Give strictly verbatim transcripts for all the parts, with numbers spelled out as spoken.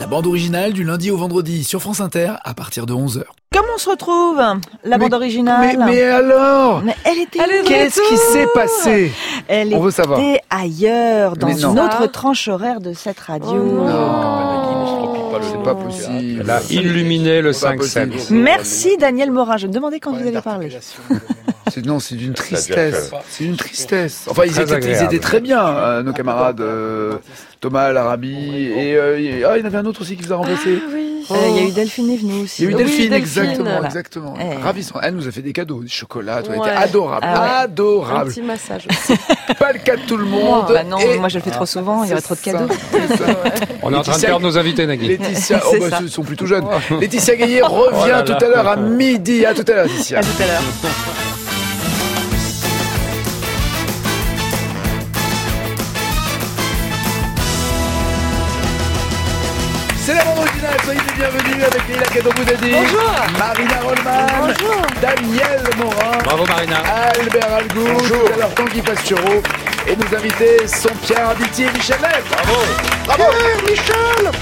bande originale du lundi au vendredi sur France Inter à partir de onze heures. Comment on se retrouve, la mais, bande originale? Mais, mais alors mais elle était elle Qu'est-ce qui s'est passé? Elle on veut était savoir. ailleurs, dans mais une autre tranche horaire de cette radio. Oh non. C'est pas possible. Elle a illuminé le cinq sept. Merci Daniel Morin. Je me demandais quand vous allez parler. C'est, non, c'est d'une tristesse. C'est d'une tristesse. Enfin, ils étaient, ils étaient très bien, euh, nos camarades euh, Thomas, l'Arabie, et euh, il, ah, il y en avait un autre aussi qui vous a remplacé. Ah, oui. Il euh, y a eu Delphine Evenou aussi. Il y a eu Delphine, oui, exactement, Delphine, exactement. Eh. Ravissant. Elle nous a fait des cadeaux, des chocolats, ouais. Ouais. Adorable, ah, ouais. adorable. Un petit massage. C'est pas le cas de tout le monde. Bah non, et... moi je le fais trop souvent, il y aurait trop de cadeaux. Ça, ça, ouais. On est en train de perdre nos invités, Nagui. Laetitia, oh, bah, ils sont plutôt jeunes. Laetitia Gaillet revient oh là là. tout à l'heure à midi. À tout à l'heure, Laetitia. À tout à l'heure. C'est la bande originale, soyez les bienvenus avec Leïla Kadouboudadi. Bonjour. Marina Rollman. Bonjour. Daniel Morin. Bravo Marina. Albert Algou. Bonjour. Tout à l'heure, Tanguy Pastureau. Et nos invités sont Pierre Arditi et Michel Leb. Bravo. Bravo Michel.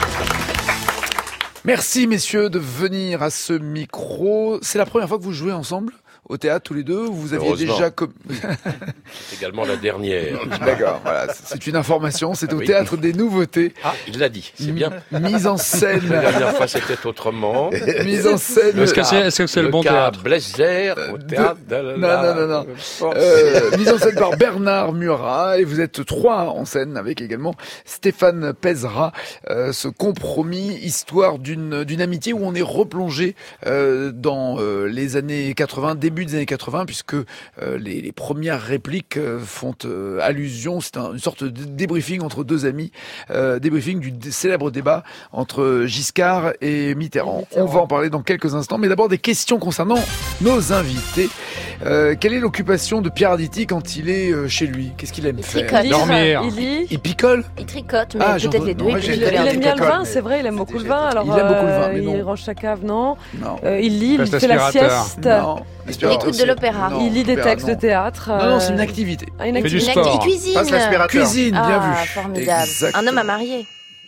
Merci messieurs de venir à ce micro. C'est la première fois que vous jouez ensemble au théâtre tous les deux, vous aviez déjà comme c'est également la dernière. D'accord, voilà, c'est une information, c'est ah, au oui. théâtre des Nouveautés. Ah, il l'a dit, c'est bien. Mise en scène. La dernière fois c'était autrement. Mise en scène. Est-ce que c'est, est-ce que c'est le, le bon théâtre? Blaise au théâtre. De... De... Non, non, non, non. Euh, mise en scène par Bernard Murat et vous êtes trois en scène avec également Stéphane Pézra. Euh, ce compromis, histoire d'une d'une amitié où on est replongé euh, dans euh, les années quatre-vingts, début des années quatre-vingts, puisque euh, les, les premières répliques euh, font euh, allusion, c'est un, une sorte de débriefing entre deux amis, euh, débriefing du d- célèbre débat entre Giscard et Mitterrand. Mitterrand. On va en parler dans quelques instants, mais d'abord des questions concernant nos invités. Euh, quelle est l'occupation de Pierre Arditi quand il est euh, chez lui? Qu'est-ce qu'il aime il faire? tricote. Dormir. Il lit. Il picole? Il tricote, mais ah, peut-être les deux. Non, il, il, il, il aime bien le vin, mais... c'est vrai, il aime beaucoup le vin. Alors, il aime beaucoup le vin, mais euh, non. Il range sa cave, non. Non. Euh, il lit, Passe il fait la l'aspirateur. sieste. Non. Il écoute de l'opéra. Non, il lit des opéra, textes non. de théâtre. Non, non, c'est une activité. Ah, une Il fait du activité. sport. Il cuisine. Passe l'aspirateur. Cuisine, bien Ah, vu. formidable. Exactement. Un homme à marier.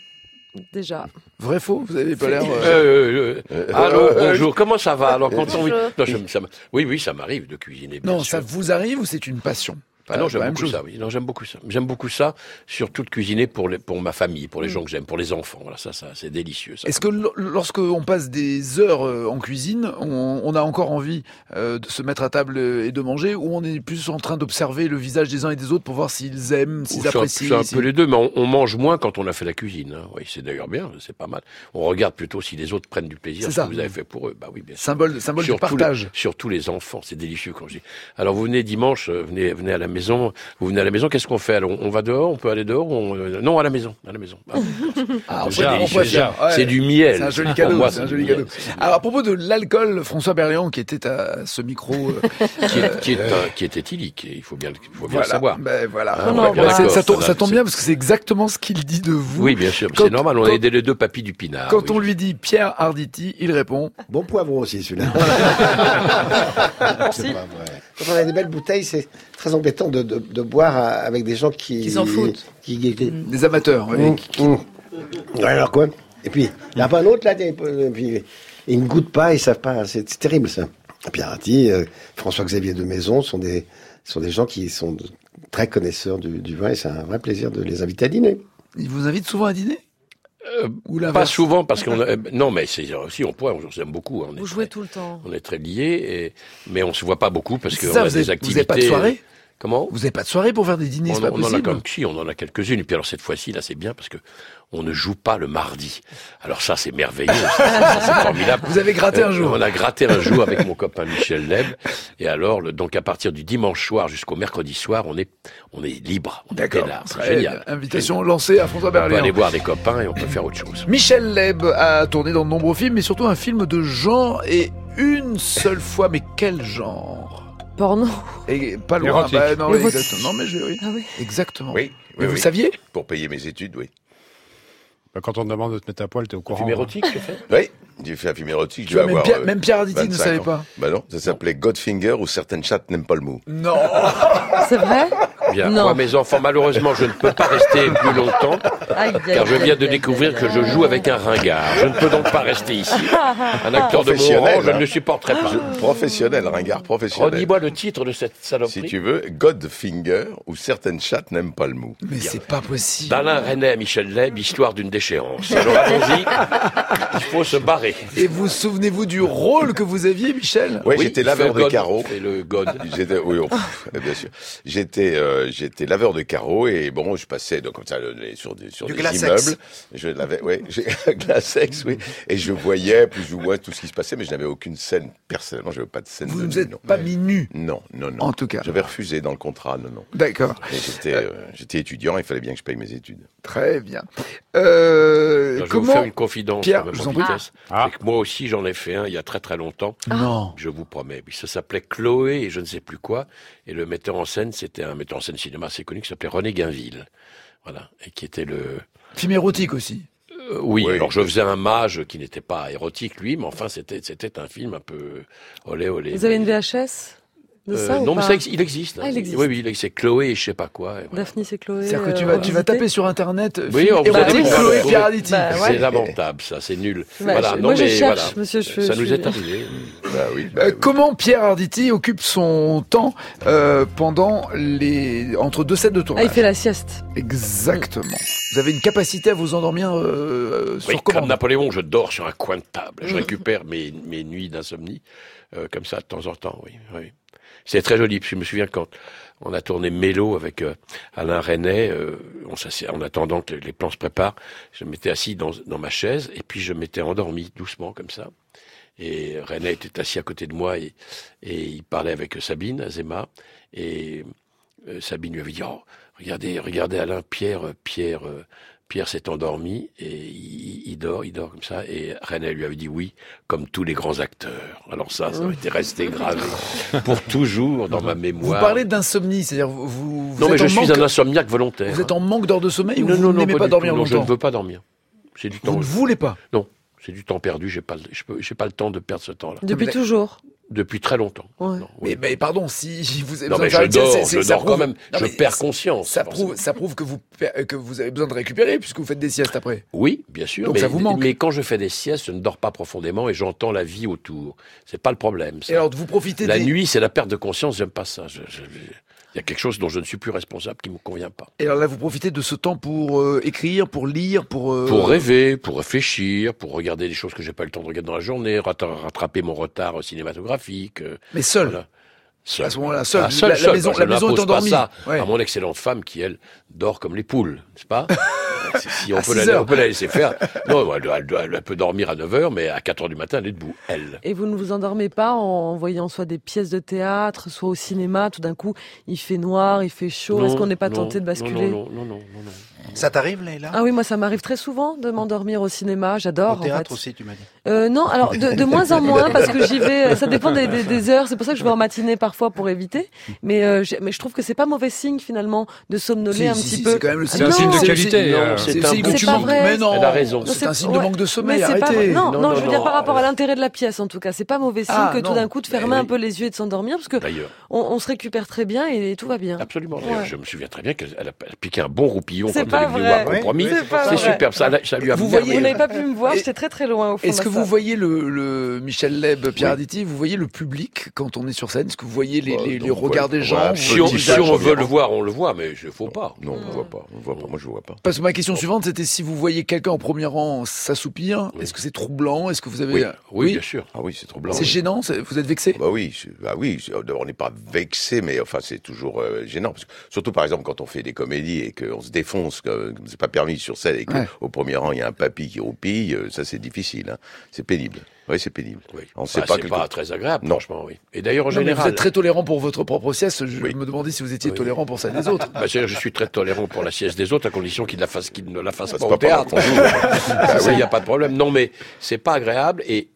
Déjà. Vrai, faux? Vous avez pas l'air... Euh, Euh... euh, euh, allô, bonjour, comment ça va? Alors, quand on... Bonjour. non, je, ça, oui, oui, ça m'arrive de cuisiner. Bien Non, sûr. ça vous arrive ou c'est une passion? Ah non, j'aime la même beaucoup chose. ça, oui. Non, j'aime beaucoup ça. J'aime beaucoup ça, surtout de cuisiner pour les, pour ma famille, pour les gens que j'aime, pour les enfants. Voilà, ça, ça, c'est délicieux, ça. Est-ce que l- lorsque on passe des heures euh, en cuisine, on, on a encore envie euh, de se mettre à table et de manger, ou on est plus en train d'observer le visage des uns et des autres pour voir s'ils aiment, s'ils C'est un- apprécient? C'est un s'ils- peu les deux, mais on, on mange moins quand on a fait la cuisine. Hein. Oui, c'est d'ailleurs bien, c'est pas mal. On regarde plutôt si les autres prennent du plaisir, C'est ce ça. que vous avez fait pour eux. Bah oui, bien sûr. Symbole, symbole du Surtout partage. les, surtout les enfants, c'est délicieux quand je dis. Alors vous venez dimanche, euh, venez, venez à la maison, vous venez à la maison, qu'est-ce qu'on fait? Alors, on va dehors, on peut aller dehors, on... euh, non, à la maison, à la maison. Ah, Ah, on c'est peut- on délicieux. peut faire, ouais. C'est du miel. C'est un joli Pour cadeau. moi, c'est un du joli miel. cadeau. Alors à propos de l'alcool, François Berléand qui était à ce micro, euh, qui, est, qui, est un- qui est éthylique, il faut bien, le- il faut bien voilà. le savoir. Ben voilà. Ah, non, on est bien bah, C'est- d'accord, ça, tombe, va, ça tombe c'est- bien parce que c'est exactement ce qu'il dit de vous. Oui, bien sûr, Quand- c'est normal, on quand- a aidé les deux papis du pinard. Quand oui. on lui dit Pierre Arditi, il répond. Bon poivron aussi, celui-là. C'est pas vrai. Quand on a des belles bouteilles, c'est très embêtant de, de, de boire avec des gens qui... Qui s'en foutent. Qui, qui, qui- Des amateurs. oui. Mmh, mmh. Ouais, alors quoi? Et puis, il n'y a pas un autre là, et puis, ils ne goûtent pas, ils savent pas, c'est, c'est terrible ça. Pierre Arditi, euh, François-Xavier de Maison sont des, sont des gens qui sont de- très connaisseurs du, du vin et c'est un vrai plaisir de les inviter à dîner. Il vous invite souvent à dîner? Euh, Ou Pas l'inverse? souvent, parce qu'on a... euh, non, mais c'est aussi, on pourrait, on s'aime beaucoup. On est Vous jouez très- tout le temps. On est très liés, et... mais on se voit pas beaucoup parce C'est qu'on ça, a vous des avez- activités. vous avez pas de soirée? Comment? Vous n'avez pas de soirée pour faire des dîners, On, c'est pas on en a possible. comme si, on en a quelques-unes. Et puis alors cette fois-ci, là, c'est bien parce que on ne joue pas le mardi. Alors ça, c'est merveilleux. ça, ça, c'est formidable. Vous avez gratté un Euh, jour. On a gratté un jour avec mon copain Michel Leb. Et alors, le, donc à partir du dimanche soir jusqu'au mercredi soir, on est, on est libre. On est D'accord. là. C'est Très génial. bien. Invitation lancée à François On peut aller Berléand. voir des copains et on peut faire autre chose. Michel Leb a tourné dans de nombreux films, mais surtout un film de genre et une seule fois. Mais quel genre? Porno. Et pas loin. Érotique. Bah, non, oui, Érotique. exactement. Non, mais je, oui. Ah oui. Exactement. Oui, Mais oui, vous oui. saviez? Pour payer mes études, oui. Bah, quand on te demande de te mettre à poil, t'es au courant. Film érotique, tu fais? Oui, j'ai fait un film érotique, je Tu vais vois, même, avoir... Pierre, euh, même Pierre Arditi ne vingt-cinq savait ans. pas. Bah non, ça s'appelait Godfinger ou certaines chattes n'aiment pas le mou. Non. C'est vrai? Bien. Non. Moi, mes enfants, malheureusement, je ne peux pas rester plus longtemps, Aïe, aïe, car je aïe, viens de aïe, découvrir aïe, que je aïe. joue avec un ringard. Je ne peux donc pas rester ici. Un acteur de mon Professionnel, rang, je ne hein. le supporterai pas. Je- professionnel, ringard professionnel. Redis-moi le titre de cette saloperie. Si tu veux, Godfinger, ou certaines chattes n'aiment pas le mou. Mais c'est pas possible. D'Alain Resnais à Michel Leb, histoire d'une déchéance. Alors allons-y, il faut se barrer. Et vous souvenez-vous du rôle que vous aviez, Michel? Oui, Oui, j'étais il laveur fait de le God carreaux. et le God. J'étais, oui, oh, pff, bien sûr. J'étais, euh, j'étais laveur de carreaux et bon, je passais donc comme ça le- les- sur des sur Du des glacex. immeubles. Je l'avais, ouais, j'ai glacex, oui. Et je voyais plus ou moins tout ce qui se passait, mais je n'avais aucune scène personnellement. J'avais pas de scène. Vous de ne vous nu, êtes non. pas mis nu, Non, non, non. en tout cas. J'avais refusé dans le contrat, non, non. D'accord. Et j'étais, euh, j'étais étudiant, il fallait bien que je paye mes études. Très bien. Euh, Alors, je vais vous comment faire une confidence. Pierre, à ma je vous en prie. vitesse. Ah. C'est que moi aussi, j'en ai fait un il y a très très longtemps. Non. Je vous promets. Puis ça s'appelait Chloé et je ne sais plus quoi. Et le metteur en scène, c'était un metteur en scène cinéma assez connu qui s'appelait René Guinville. Voilà. Et qui était le... Film érotique aussi. Euh, oui, Oui. alors je faisais un mage qui n'était pas érotique, lui, mais enfin, c'était, c'était un film un peu olé olé. Vous avez une V H S de Euh, ça ou non, mais pas ça, ex- il existe. hein. Ah, il existe. Oui, oui, il existe. C'est Chloé et je sais pas quoi. et voilà. Daphnis et Chloé. C'est-à-dire que tu euh, vas, tu vas revisiter. taper sur internet Oui, film on vous a érotique des- Chloé on- Pierre Arditi. Bah, ouais. C'est lamentable, ça, c'est nul. Bah, voilà, je- non, moi, je mais cherche, voilà. monsieur, je- ça je nous suis- est arrivé. Bah oui. bah Euh, oui. comment Pierre Arditi occupe son temps euh, pendant les entre deux sets de Ah, tournage? il fait la sieste. Exactement. Vous avez une capacité à vous endormir euh, Oui, sur comme commande. Napoléon, je dors sur un coin de table. Mm. Je récupère mes, mes nuits d'insomnie, euh, comme ça, de temps en temps, oui. oui. C'est très joli, parce que je me souviens quand on a tourné Mélo avec euh, Alain Resnais, euh, on s'assied- en attendant que les plans se préparent, je m'étais assis dans, dans ma chaise, et puis je m'étais endormi doucement, comme ça. Et Resnais était assis à côté de moi, et, et il parlait avec Sabine, Azéma, et euh, Sabine lui avait dit, oh, regardez, regardez Alain, Pierre, euh, Pierre... euh, Pierre s'est endormi et il, il dort, il dort comme ça. Et Resnais lui avait dit oui, comme tous les grands acteurs. Alors ça, ça était resté gravé pour toujours dans ma Vous mémoire. parlez d'insomnie, c'est-à-dire vous, vous, vous non, mais êtes je en suis manque, un insomniaque volontaire. vous êtes en manque d'heures de sommeil ou non, vous non, non, n'aimez pas, du dormir tout. Non, je longtemps? ne veux pas dormir. C'est du temps. Vous ne voulez pas? Non, c'est du temps perdu. J'ai pas, le- je peux, j'ai pas le temps de perdre ce temps-là. Depuis mais- toujours. Depuis très longtemps. Ouais. Non, oui. Mais, mais pardon, si vous avez Non, besoin mais de faire je une sieste, dors, c'est- c'est- je ça dors quand prouve- même. Non, Je mais perds ça- conscience. Ça forcément. prouve, ça prouve que vous, per- que vous avez besoin de récupérer puisque vous faites des siestes après. Oui, bien sûr. Donc mais, ça vous manque. mais quand je fais des siestes, je ne dors pas profondément et j'entends la vie autour. C'est pas le problème. ça. Et alors, vous profitez La des... nuit, c'est la perte de conscience. J'aime pas ça. Je- je- Il y a quelque chose dont je ne suis plus responsable qui me convient pas. Et alors là, vous profitez de ce temps pour euh, écrire, pour lire, pour... euh, Pour rêver, pour réfléchir, pour regarder des choses que j'ai pas eu le temps de regarder dans la journée, rattra- rattraper mon retard cinématographique. euh, Mais seul. voilà. Seul. À ce moment-là, seul. Ah, seul, La- la seul. maison- Moi, je la maison est n'impose pas endormie. ça Ouais. à mon excellente femme qui, elle, dort comme les poules, n'est-ce pas? si, si on, À peut six la, heures. on peut la laisser faire. Non, elle, doit- elle doit- elle peut dormir à neuf heures, mais à quatre heures du matin, elle est debout, elle. Et vous ne vous endormez pas en voyant soit des pièces de théâtre, soit au cinéma, tout d'un coup, il fait noir, il fait chaud. Est-ce qu'on n'est pas non, tenté de basculer? Non, non, non, non, non, non. Ça t'arrive, Leïla? Ah oui, moi ça m'arrive très souvent de m'endormir au cinéma, j'adore. Au en théâtre fait. aussi, tu m'as dit. Euh, non, alors de, de moins en moins parce que j'y vais, ça dépend des, des, des heures. C'est pour ça que je vais en matinée parfois pour éviter. Mais, euh, j'ai- mais je trouve que c'est pas mauvais signe finalement de somnoler Si, un si, petit si, peu. c'est quand même le Ah signe. un signe de c'est- qualité, c'est- euh. C'est C'est le un signe bon que tu signe. manques. C'est pas vrai. Mais non. Elle a raison. C'est un C'est- signe de ouais. manque de Mais sommeil, c'est pas arrêtez. vrai. Non, Non, non, non, je veux dire non, par rapport à euh, l'intérêt de la pièce en tout cas. C'est pas mauvais signe Ah, que tout non. d'un coup de Eh fermer un oui. peu les yeux et de s'endormir parce que D'ailleurs. on, on se récupère très bien et tout va bien. Absolument. Ouais. D'ailleurs, je me souviens très bien qu'elle elle a, elle a piqué un bon roupillon C'est quand pas elle est venue vrai. voir Compromis. C'est pas C'est vrai. superbe. Ça, l'a- ça lui a Vous merveilleux. voyez- Vous n'avez pas pu me voir, Et- j'étais très très loin au fond. Est-ce de que ça. vous voyez le, le Michel Leb, Pierre Oui. Arditi, vous voyez le public quand on est sur scène? Est-ce que vous voyez les, Bah, les, non, les on regards voit- des on gens? voit un vos Si on, petit visages si on visage, veut on le voir, on le voit, mais il faut pas. Non, on voit pas. On voit pas. Moi, je vois pas. Parce que ma question suivante, c'était si vous voyez quelqu'un en premier rang s'assoupir, Oui. est-ce que c'est troublant? Est-ce que vous avez... Oui, oui, bien sûr. Ah oui, c'est trop blanc. C'est oui. gênant? c'est- Vous êtes vexé? Bah oui, je- bah oui. je- D'abord, on n'est pas vexé, mais enfin, c'est toujours euh, gênant. Parce que, surtout, par exemple, quand on fait des comédies et qu'on se défonce, que, que c'est pas permis sur scène et qu'au Ouais. premier rang, il y a un papy qui roupille, euh, ça, c'est difficile. Hein. C'est pénible. Oui, c'est pénible. Oui. On sait Bah, pas c'est quelque- pas très agréable, Non. franchement, oui. Et d'ailleurs, en Non, mais vous général. êtes très tolérant pour votre propre sieste. Je Oui. me demandais si vous étiez Oui. tolérant pour celle des autres. Bah, c'est-à-dire, je suis très tolérant pour la sieste des autres, à condition qu'ils la fassent, qu'ils ne la fassent Ça, pas c'est au pas théâtre. par rapport. Ça, il n'y a pas de problème. Non, mais c'est pas agréable. Et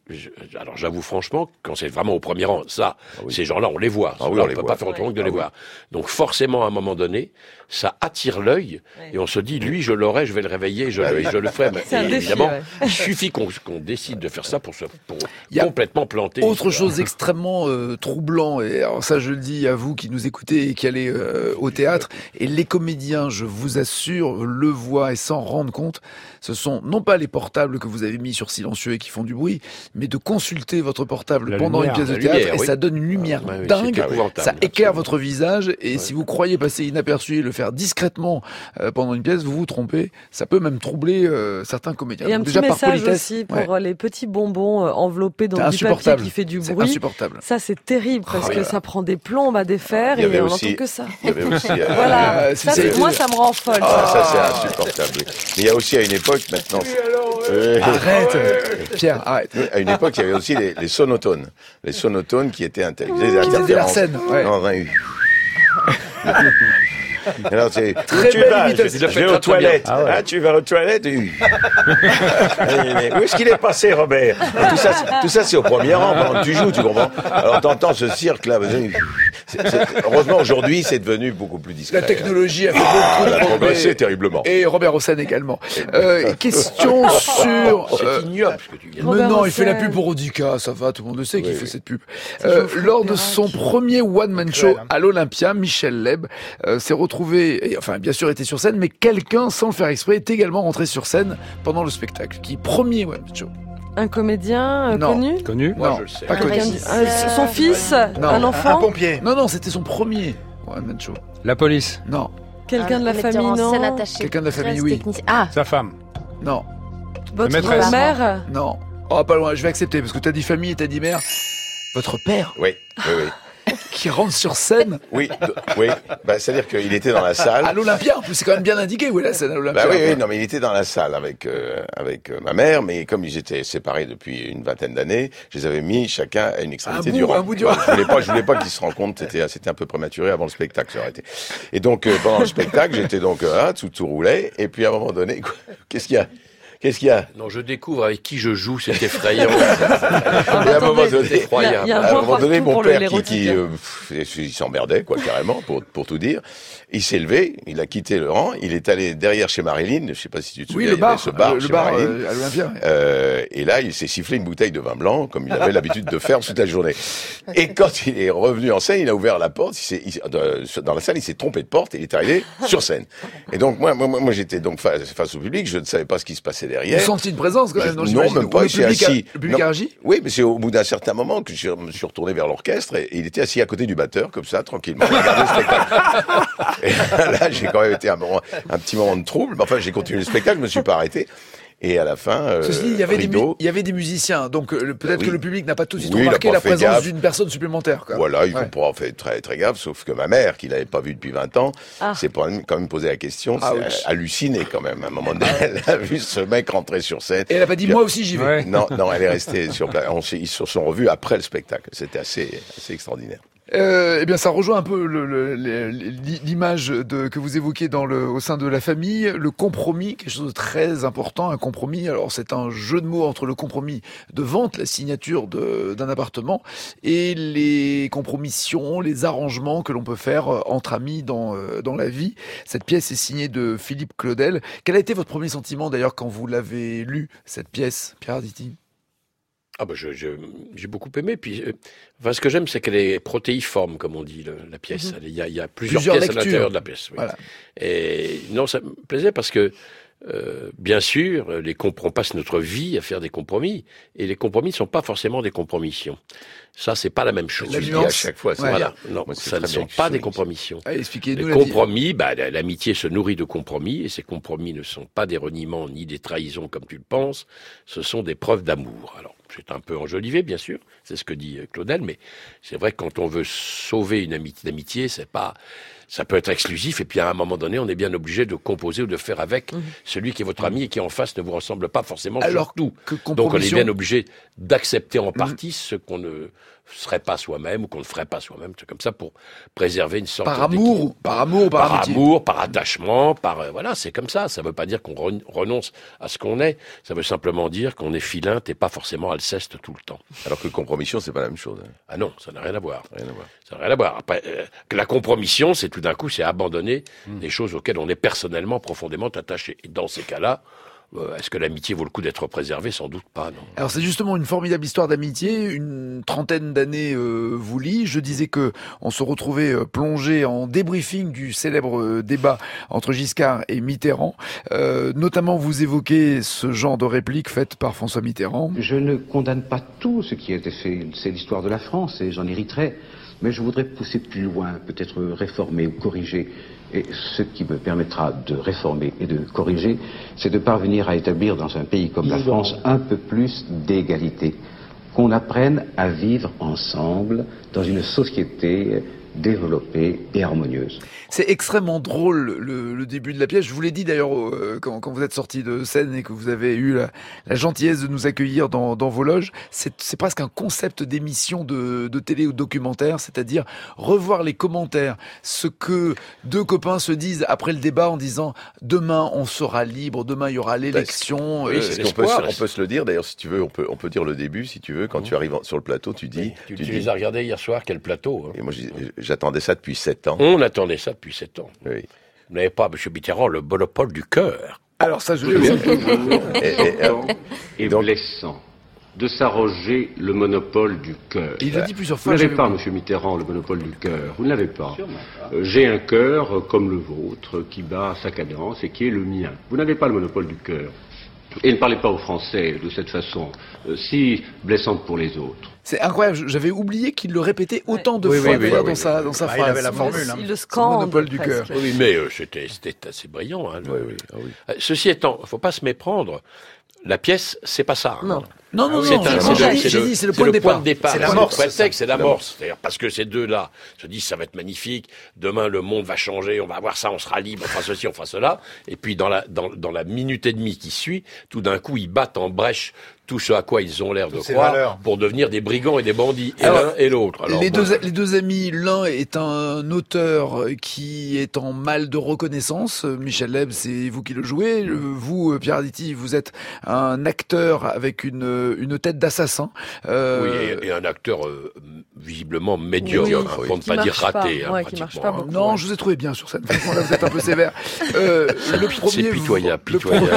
je, alors j'avoue franchement, quand c'est vraiment au premier rang, ça, ah oui. ces gens-là, on les voit. Ah oui, là, on, on les peut voit. pas faire autrement que de ah les oui. voir. Donc forcément, à un moment donné, ça attire l'œil Ouais. et on se dit, lui, je l'aurai, je vais le réveiller, je, le, je le ferai. C'est un Et défi, évidemment, ouais. il suffit qu'on, qu'on décide de faire ça pour se pour Il y a complètement planter. Autre l'histoire. chose extrêmement euh, troublant, et alors ça je le dis à vous qui nous écoutez et qui allez euh, au théâtre, et les comédiens, je vous assure, le voient et s'en rendent compte, ce sont non pas les portables que vous avez mis sur silencieux et qui font du bruit, mais de consulter votre portable La pendant lumière. une pièce de La théâtre, lumière, et oui. ça donne une lumière Ah, oui, dingue, c'est épouvantable, ça éclaire absolument. votre visage, et si vous croyez passer inaperçu et le faire discrètement euh, pendant une pièce, vous vous trompez, ça peut même troubler euh, certains comédiens. Et un Donc, petit déjà, par message politesse, aussi pour ouais. les petits bonbons euh, enveloppés dans C'est du papier insupportable. qui fait du C'est bruit. insupportable. Ça, c'est terrible parce Oh que là là. ça prend des plombes à défaire Il y et avait on aussi- n'entend que ça. Il y avait aussi, euh, Voilà, Euh, ça, si c'est- c'était- moi, ça me rend folle. Ah, ça. ça c'est insupportable. oui. Mais il y a aussi à une époque maintenant. Euh, Arrête, Pierre, arrête. À une époque, il y avait aussi les, les sonotones. Les sonotones qui étaient intelligents. Qui faisaient des Larsen, ouais. Non, non, oui. Alors, c'est, Très où tu belle vas? imitation. Je, je vais aux toilettes. Ah ouais. Ah, tu vas aux toilettes? Oui. Où est-ce qu'il est passé, Robert? Et tout ça, c'est, tout ça, c'est au premier rang pendant que tu joues, tu comprends? Alors, t'entends ce cirque-là. C'est, c'est, heureusement, aujourd'hui, c'est devenu beaucoup plus discret. La technologie a fait beaucoup Elle de a progressé progrès. terriblement. Et Robert Hossein également. Euh, question sur... C'est euh, ignoble ce que tu viens de dire. mais Robert non, il fait la Hossein. pub pour Audica, ça va, tout le monde le sait qu'il Oui, fait oui. cette pub. Euh, Geoffrey lors de Perrac. son premier one-man show à l'Olympia, Michel Leb euh, s'est retrouvé, et, enfin bien sûr était sur scène, mais quelqu'un, sans le faire exprès, est également rentré sur scène pendant le spectacle. Qui premier one-man show? Un comédien euh, Non. connu Connu? Moi, Non, je le sais. pas Un connu. régisseur. Euh, Son fils Non. Un enfant pompier. Non, non, c'était son premier one-man show. La police? Non, Quelqu'un de la Un metteur famille, en scène non attaché Quelqu'un de la de presse, famille, oui. technicien. Ah, Sa femme? non, Votre maîtresse. mère non. Oh, pas loin, je vais accepter, parce que t'as dit famille et t'as dit mère. Votre père, Oui, oui, oui. qui rentre sur scène Oui, d- oui. Bah, c'est-à-dire qu'il était dans la salle. à l'Olympia, en plus, c'est quand même bien indiqué où est la scène à l'Olympia. Bah oui, oui, non, mais il était dans la salle avec euh, avec euh, ma mère, mais comme ils étaient séparés depuis une vingtaine d'années, je les avais mis chacun à une extrémité Un bout, du rang. un bout du Voilà, rang. je voulais pas, je voulais pas qu'ils se rendent compte, c'était c'était un peu prématuré avant le spectacle, ça aurait été. Et donc euh, pendant le spectacle, j'étais donc euh, là, tout tout roulait, et puis à un moment donné, quoi, qu'est-ce qu'il y a? Qu'est-ce qu'il y a? Non, je découvre avec qui je joue, c'est effrayant. Et à un moment attendez, donné, c'est effroyable. Il y a un à un point moment donné, partout mon pour le père qui, l'érotique. qui euh, pff, il s'emmerdait quoi carrément pour pour tout dire. Il s'est levé, il a quitté le rang, il est allé derrière chez Marilyn. Je sais pas si tu te souviens, Oui, le il y avait bar, ce bar le, chez le bar Marilyn. euh, à l'Olympia. ouais. Euh, et là, il s'est sifflé une bouteille de vin blanc, comme il avait l'habitude de faire toute la journée. Et quand il est revenu en scène, il a ouvert la porte. Il s'est, il- de- dans la salle, il s'est trompé de porte et il est arrivé sur scène. Et donc moi, moi, moi, j'étais donc face, face au public. Je ne savais pas ce qui se passait Vous derrière. sentiez une présence quand même, Je- non, non, j'imagine, même où pas, le il s'est public a- assis. Le public Non. a réagi? Oui, mais c'est au bout d'un certain moment que je me suis retourné vers l'orchestre et, et il était assis à côté du batteur, comme ça, tranquillement, il regardait le spectacle. Et là, j'ai quand même été un, moment, un petit moment de trouble. Enfin, j'ai continué le spectacle, je me suis pas arrêté. Et à la fin, euh, Ceci dit, il y avait des, mu- rideau. il y avait des musiciens, donc euh, le- peut-être Oui. que le public n'a pas tout de suite Oui, il a remarqué pas la fait présence gaffe. d'une personne supplémentaire. Quoi. Voilà, il Ouais. faut pas en faire très très gaffe, sauf que ma mère, qui l'avait pas vu depuis vingt ans, Ah. s'est pas- quand même posé la question, Ah, c'est oui. halluciné quand même. À un moment donné, elle a vu ce mec rentrer sur scène. Et elle a pas dit, moi aussi j'y vais. Ouais. Non, non, elle est restée sur place. On s'est- ils se sont revus après le spectacle. C'était assez, assez extraordinaire. Euh, eh bien, ça rejoint un peu le- le- le- l'image de, que vous évoquez dans le, au sein de la famille, le compromis, quelque chose de très important, un compromis. Alors, c'est un jeu de mots entre le compromis de vente, la signature de- d'un appartement, et les compromissions, les arrangements que l'on peut faire euh, entre amis dans, euh, dans la vie. Cette pièce est signée de Philippe Claudel. Quel a été votre premier sentiment, d'ailleurs, quand vous l'avez lu, cette pièce, Pierre Arditi? Ah bah je, je, j'ai beaucoup aimé. Puis, euh, enfin, ce que j'aime, c'est qu'elle est protéiforme, comme on dit, le- la pièce. Mhm. Elle- Il y, a, il y a plusieurs, Plusieurs pièces lectures. à l'intérieur de la pièce. Oui. Voilà. Et non, ça me plaisait parce que, euh, bien sûr, les comp- on passe notre vie à faire des compromis, et les compromis ne sont pas forcément des compromissions. Ça, c'est pas la même chose. La Je dis nuance. à chaque fois, c'est Ouais. Voilà. Non, Moi, c'est ça ne très sont bien que pas tu des soulignes compromissions. Allez, expliquez-nous Les la vie. compromis, bah, la- l'amitié se nourrit de compromis, et ces compromis ne sont pas des reniements ni des trahisons comme tu le penses, ce sont des preuves d'amour. Alors, c'est un peu enjolivé, bien sûr, c'est ce que dit euh, Claudel, mais c'est vrai que quand on veut sauver une amitié d'amitié, c'est pas, ça peut être exclusif, et puis à un moment donné, on est bien obligé de composer ou de faire avec Mhm. celui qui est votre ami et qui en face ne vous ressemble pas forcément Alors sur tout. que Donc on est compromission- bien obligé d'accepter en partie ce qu'on ne serait pas soi-même ou qu'on ne ferait pas soi-même. C'est comme ça pour préserver une sorte par amour, par amour, par, par amitié. amour, par attachement, par euh, voilà, c'est comme ça. Ça veut pas dire qu'on re- renonce à ce qu'on est. Ça veut simplement dire qu'on est filinte et pas forcément alceste tout le temps. Alors que compromission, c'est pas la même chose. Hein. Ah non, ça n'a rien à voir. Rien à voir. Ça n'a rien à voir. Après, euh, que la compromission, c'est tout d'un coup, c'est abandonner Mmh. des choses auxquelles on est personnellement profondément attaché. Et dans ces cas-là, euh, est-ce que l'amitié vaut le coup d'être préservée? Sans doute pas, non. Alors c'est justement une formidable histoire d'amitié. Une trentaine d'années euh, vous lie. Je disais que on se retrouvait euh, plongé en débriefing du célèbre euh, débat entre Giscard et Mitterrand. Euh, notamment, vous évoquez ce genre de réplique faite par François Mitterrand. Je ne condamne pas tout ce qui a été fait. C'est l'histoire de la France et j'en hériterai. Mais je voudrais pousser plus loin, peut-être réformer ou corriger. Et ce qui me permettra de réformer et de corriger, c'est de parvenir à établir dans un pays comme la France un peu plus d'égalité. Qu'on apprenne à vivre ensemble dans une société développée et harmonieuse. C'est extrêmement drôle le, le début de la pièce. Je vous l'ai dit d'ailleurs euh, quand, quand vous êtes sorti de scène et que vous avez eu la, la gentillesse de nous accueillir dans, dans vos loges. C'est, c'est presque un concept d'émission de, de télé ou de documentaire, c'est-à-dire revoir les commentaires, ce que deux copains se disent après le débat en disant demain on sera libre, demain il y aura l'élection. Oui, euh, c'est On peut, l'espoir. on peut se le dire, d'ailleurs, si tu veux, on peut, on peut dire le début, si tu veux. Quand Mmh. tu arrives en- sur le plateau, tu dis... Tu, tu tu dis les as regardés hier soir, quel plateau. Hein. et moi, j'ai- j'attendais ça depuis sept ans. On attendait ça depuis sept ans. Oui. Vous n'avez pas, M. Mitterrand, le monopole du cœur. Alors ça je l'ai aussi. Et, et, euh, Et donc- blessant de s'arroger le monopole du cœur. Il le dit plusieurs Vous fois. n'avez j'ai- pas, Monsieur Mitterrand, le monopole du cœur. Vous ne l'avez pas. Euh, J'ai un cœur euh, comme le vôtre, qui bat sa cadence et qui est le mien. Vous n'avez pas le monopole du cœur. Et ne parlez pas aux Français de cette façon, euh, si blessante pour les autres. C'est incroyable. J'avais oublié qu'il le répétait autant de Oui, fois oui, oui, d'ailleurs, oui, dans oui. sa dans sa Bah, il phrase. avait la formule, hein. Il le C'est le scande. monopole du presque. cœur. Oui, mais euh, c'était, c'était assez brillant. Hein, le- oui, oui, ah oui. Euh, Ceci étant, il ne faut pas se méprendre. La pièce, c'est pas ça. hein. Non. Non non C'est non. un- j'ai- c'est j'ai le- dit- c'est j'ai le- dit c'est le c'est point de départ. départ. C'est C'est l'amorce, le prétexte, c'est ça. l'amorce. C'est-à-dire parce que ces deux-là se disent ça va être magnifique. Demain, le monde va changer. On va avoir ça, on sera libre. On fera ceci, on fera cela. Et puis dans la dans, dans la minute et demie qui suit, tout d'un coup, ils battent en brèche tout ce à quoi ils ont l'air de Toutes ces croire valeurs. pour devenir des brigands et des bandits, et Alors, l'un et l'autre. Alors, les, bon, deux, les deux amis, l'un est un auteur qui est en mal de reconnaissance. Michel Leb, c'est vous qui le jouez. Le- Vous, Pierre Arditi, vous êtes un acteur avec une, une tête d'assassin. Euh, oui, et, et un acteur euh, visiblement médiocre, Oui, pour ne qui pas dire marche pas. raté. hein, Ouais, qui marche pratiquement, pas hein. beaucoup. non, ouais. je vous ai trouvé bien sur scène. Franchement, là, vous êtes un peu sévère. Euh, le premier, C'est pitoyable, le pro- pitoyable.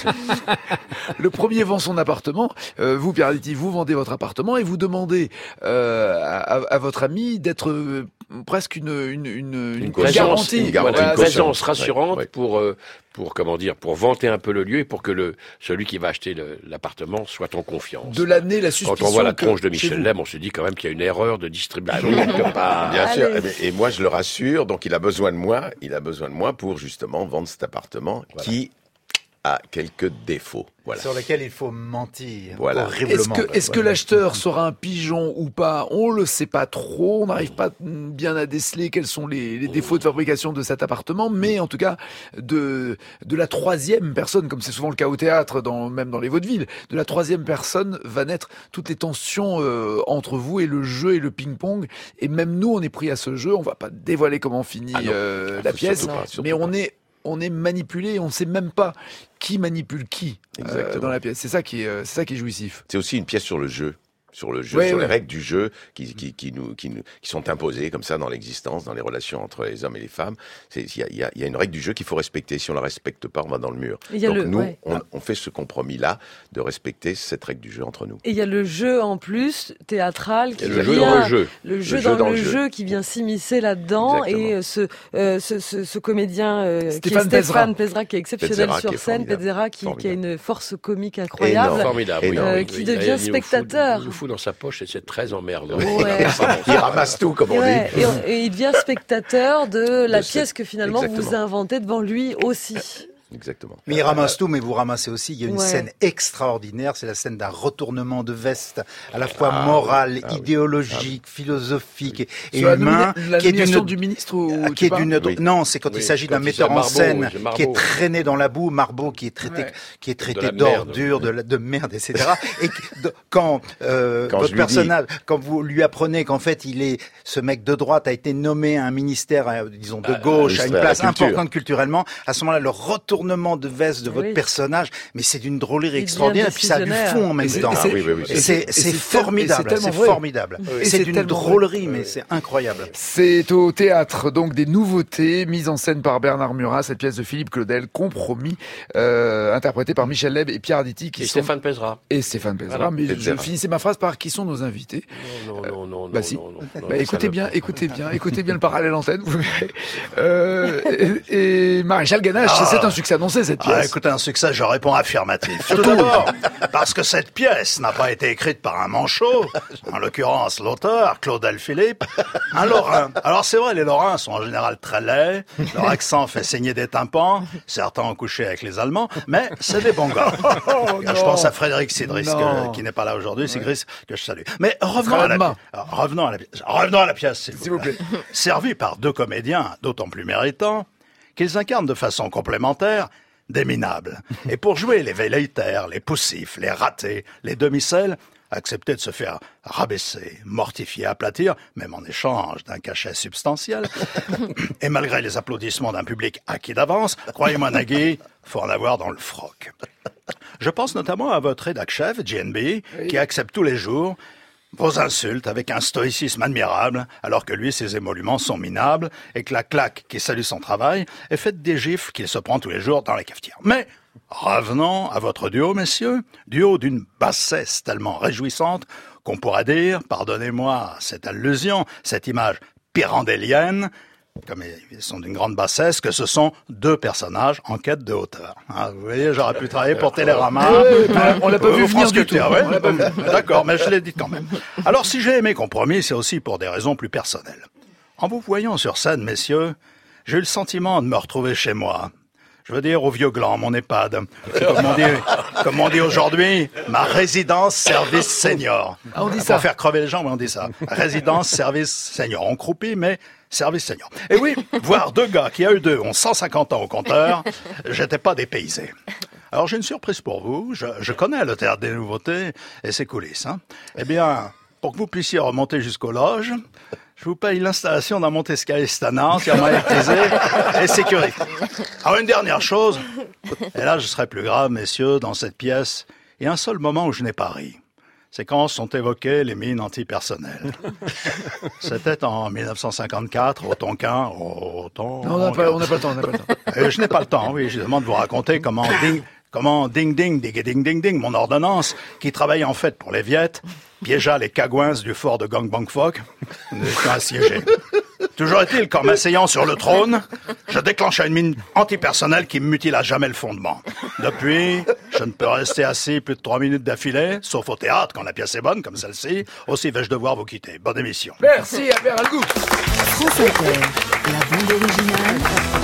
Le premier vend son appartement. Euh, vous, Pierre Arditi, vous vendez votre appartement et vous demandez euh, à, à votre ami d'être euh, presque une une une, une caution, garantie, une garantie, Voilà, une une caution. présence rassurante Ouais, ouais. pour euh, pour comment dire, pour vanter un peu le lieu et pour que le celui qui va acheter le- l'appartement soit en confiance. de l'année la suspicion. Quand on voit la que tronche de chez Michel vous- Leb, on se dit quand même qu'il y a une erreur de distribution quelque part. Bien sûr. Allez. Et, et moi, je le rassure. Donc, il a besoin de moi. Il a besoin de moi pour justement vendre cet appartement qui a quelques défauts. Voilà. Sur lesquels il faut mentir. Voilà. Horriblement. Est-ce que, est-ce que l'acheteur sera un pigeon ou pas? On le sait pas trop. On n'arrive pas bien à déceler quels sont les, les défauts de fabrication de cet appartement. Mais en tout cas, de, de la troisième personne, comme c'est souvent le cas au théâtre, dans, même dans les vaudevilles, de la troisième personne va naître toutes les tensions euh, entre vous et le jeu et le ping-pong. Et même nous, on est pris à ce jeu. On va pas dévoiler comment finit Ah non. euh, Ah, la faut pièce. surtout pas, surtout Mais on pas. est on est manipulé, on ne sait même pas qui manipule qui euh, Exactement. dans la pièce. C'est ça qui est, euh, c'est ça qui est jouissif. C'est aussi une pièce sur le jeu. Sur le jeu, Ouais, sur ouais. les règles du jeu qui, qui, qui, nous, qui, nous, qui sont imposées comme ça dans l'existence, dans les relations entre les hommes et les femmes. C'est- Il y a, il y, a, il y a une règle du jeu qu'il faut respecter. Si on la respecte pas, on va dans le mur. Il y a Donc le- nous, ouais. on, on fait ce compromis-là de respecter cette règle du jeu entre nous. Et il y a le jeu en plus théâtral qui Et le jeu vient, dans le jeu. le jeu Le jeu dans, dans le le jeu. jeu. qui vient s'immiscer là-dedans. Exactement. Et euh, ce, euh, ce, ce, ce comédien euh, qui est Stéphane Stéphane Pézra, qui est exceptionnel Pezzera, sur qui est scène, formidable. Pezzera qui, qui a Formidable. une force comique incroyable. Énorme. Formidable. oui, Énorme. oui, Euh, oui. qui Il devient a- il nous fout- spectateur. Il nous fout dans sa poche et c'est très emmerdant. Ouais. Il ramasse tout, comme on Ouais, dit. et, on- et il devient spectateur de la De pièce cette- que finalement vous exactement. inventez devant lui aussi. Exactement. Mais il ramasse tout, mais vous ramassez aussi. Il y a une Ouais. scène extraordinaire, c'est la scène d'un retournement de veste, à la fois Ah, moral, oui. Ah, oui. idéologique, philosophique et, et Sur la humain, nomina- la qui est nomination d'une du ministre ou Ah, tu qui est parles d'une Oui. non, c'est quand Oui, il s'agit quand d'un il metteur en Marbeau, scène oui, Marbeau. qui est traîné dans la boue, Marbeau qui est traité Ouais. qui est traité De la d'ordure, merde. de, la- de merde, et cetera. Et qui- de- quand, euh, Quand je votre lui personnage, quand vous lui apprenez qu'en fait il est ce mec de droite a été nommé à un ministère, euh, disons de Ah, gauche, à une ministère de la place culture. importante culturellement, à ce moment-là le retournement de veste de votre Oui. personnage, mais c'est d'une drôlerie devient extraordinaire, et puis ça a du décisionnaire. fond en même Et c'est- temps. et Ah c'est- oui, oui, oui. Et c'est- c'est et c'est c'est formidable, tellement c'est vrai. formidable. Et C'est c'est d'une tellement drôlerie, vrai. mais c'est incroyable. C'est au théâtre, donc des nouveautés, mises en scène par Bernard Murat, cette pièce de Philippe Claudel, Compromis, euh, interprétée par Michel Leb et Pierre Arditi, qui Et sont... Stéphane Pézra. Et Stéphane Pézra. Voilà. Mais je Pézra. finissais ma phrase par qui sont nos invités. Non, non, non, non, bah non, si. non, non, non, Bah, ça écoutez ne- bien, écoutez bien, écoutez bien le parallèle antenne, vous verrez. Euh, et, et Maréchal Ganache, Ah. c'est un succès annoncé cette Ah, pièce. écoutez, un succès, je réponds affirmatif. Tout d'abord, parce que cette pièce n'a pas été écrite par un manchot, en l'occurrence l'auteur, Claudel Philippe, un Lorrain. Alors c'est vrai, les Lorrains sont en général très laids, leur accent fait saigner des tympans, certains ont couché avec les Allemands, mais c'est des bons gars. Je pense à Frédéric Sidris, Non. que- qui n'est pas là aujourd'hui, Sidris, que je salue. Mais revenons à, la, demain. alors, revenons à la pièce. Revenons à la pièce, s'il S'il vous vous plaît. plaît. Servi par deux comédiens, d'autant plus méritants, qu'ils incarnent de façon complémentaire des minables. Et pour jouer les velléitaires, les poussifs, les ratés, les demi-sels, accepter de se faire rabaisser, mortifier, aplatir, même en échange d'un cachet substantiel, et malgré les applaudissements d'un public acquis d'avance, croyez-moi Nagui, faut en avoir dans le froc. Je pense notamment à votre rédac-chef, G N B, qui accepte tous les jours vos insultes avec un stoïcisme admirable, alors que lui, ses émoluments sont minables, et que la claque qui salue son travail est faite des gifles qu'il se prend tous les jours dans la cafetière. Mais revenons à votre duo, messieurs, duo d'une bassesse tellement réjouissante qu'on pourra dire, pardonnez-moi cette allusion, cette image pirandélienne, comme ils sont d'une grande bassesse, que ce sont deux personnages en quête de hauteur. Hein, vous voyez, j'aurais pu travailler pour Télérama. on l'a pas vu Ou venir France du tout. Culture, ouais. On l'a pas vu. D'accord, mais je l'ai dit quand même. Alors, si j'ai aimé Compromis, c'est aussi pour des raisons plus personnelles. En vous voyant sur scène, messieurs, j'ai eu le sentiment de me retrouver chez moi. Je veux dire, au Vieux Gland, mon EHPAD. Comme on dit, comme on dit aujourd'hui, ma résidence service senior. Ah, on dit Pour ça. faire crever les gens, mais on dit ça. Résidence service senior. On croupit, mais service senior. Et oui, voir deux gars qui, à eux deux, ont cent cinquante ans au compteur, j'étais pas dépaysé. Alors, j'ai une surprise pour vous. Je, je connais le Théâtre des Nouveautés et ses coulisses. Hein. Eh bien, pour que vous puissiez remonter jusqu'aux loges, je vous paye l'installation d'un monte-escalier Stana entièrement électrisé et sécurisé. Alors, une dernière chose, et là, je serai plus grave, messieurs, dans cette pièce, il y a un seul moment où je n'ai pas ri. C'est quand sont évoquées les mines antipersonnelles. C'était en mille neuf cent cinquante-quatre, au Tonkin, au Tonkin. Non, on n'a pas, on n'a pas le temps, on n'a pas le temps. Euh, je n'ai pas le temps, oui. Je demande de vous raconter comment ding, comment ding ding ding ding ding ding, mon ordonnance, qui travaillait en fait pour les Viettes, piégea les cagouins du fort de Gangbang-Fok. Nous étions assiégés. Toujours est-il qu'en m'asseyant sur le trône, je déclenchai une mine antipersonnelle qui me mutila jamais le fondement. Depuis, je ne peux rester assis plus de trois minutes d'affilée, sauf au théâtre quand la pièce est bonne, comme celle-ci. Aussi vais-je devoir vous quitter. Bonne émission. Merci Albert Algou. France Inter, la bande originale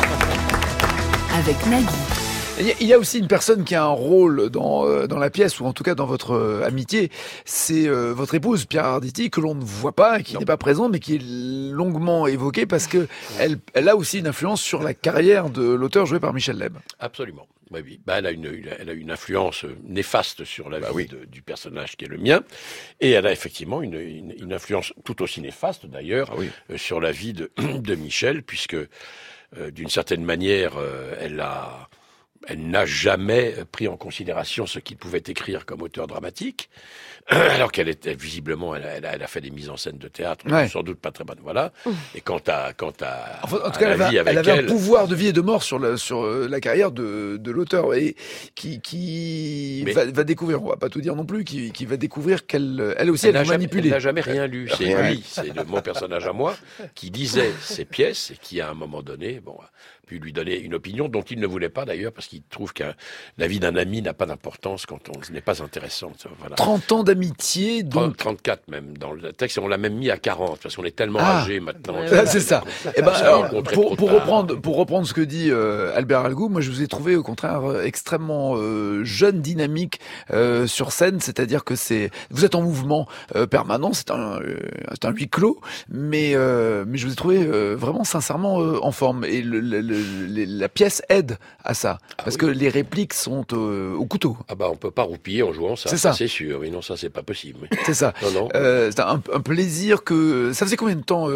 avec Nagui. Il y a- il y a aussi une personne qui a un rôle dans euh, dans la pièce, ou en tout cas dans votre euh, amitié. C'est euh, votre épouse, Pierre Arditi, que l'on ne voit pas, qui n'est pas présente, mais qui est longuement évoquée parce que elle, elle a aussi une influence sur la carrière de l'auteur joué par Michel Leb. Absolument. Oui, oui. Ben, elle a une, une- elle a une influence néfaste sur la Bah vie oui. de- du personnage qui est le mien, et elle a effectivement une, une, une influence tout aussi néfaste d'ailleurs Ah oui. euh, sur la vie de, de Michel, puisque euh, d'une certaine manière, euh, elle a, elle n'a jamais pris en considération ce qu'il pouvait écrire comme auteur dramatique, alors qu'elle était visiblement, elle a, elle a- elle a fait des mises en scène de théâtre, Ouais. sans doute pas très bonnes. Voilà. Et quant à, quant à, Enfin, en tout à cas, la elle avait, vie avec elle avait elle, un pouvoir de vie et de mort sur la, sur euh, la carrière de, de l'auteur, et qui, qui Mais- va, va découvrir, on va pas tout dire non plus, qui, qui va découvrir qu'elle, elle aussi, Elle elle, n'a vous jamais, manipulé. elle n'a jamais rien lu. C'est Rien. lui, c'est de mon personnage à moi, qui lisait ses pièces et qui, à un moment donné, bon, puis lui donner une opinion dont il ne voulait pas d'ailleurs, parce qu'il trouve que la vie d'un ami n'a pas d'importance quand on n'est pas intéressant. Voilà. trente ans d'amitié, donc... trente-quatre même, dans le texte, et on l'a même mis à quarante, parce qu'on est tellement Ah. âgés maintenant. Ah, c'est ça. Eh ben, On s'est alors, rencontrés pour, trop pour tard. reprendre, pour reprendre ce que dit euh, Albert Algou, moi je vous ai trouvé au contraire euh, extrêmement euh, jeune, dynamique euh, sur scène, c'est-à-dire que c'est, vous êtes en mouvement euh, permanent, c'est un, euh, c'est un huis clos, mais euh, mais je vous ai trouvé euh, vraiment sincèrement euh, en forme et le, le, le, le- la pièce aide à ça parce oui. que les répliques sont euh, au couteau. Ah bah on peut pas roupiller en jouant ça, C'est ça. c'est sûr. Oui, non, ça c'est pas possible. oui. C'est ça. Non, non. Euh, c'est un, un plaisir que ça faisait combien de temps,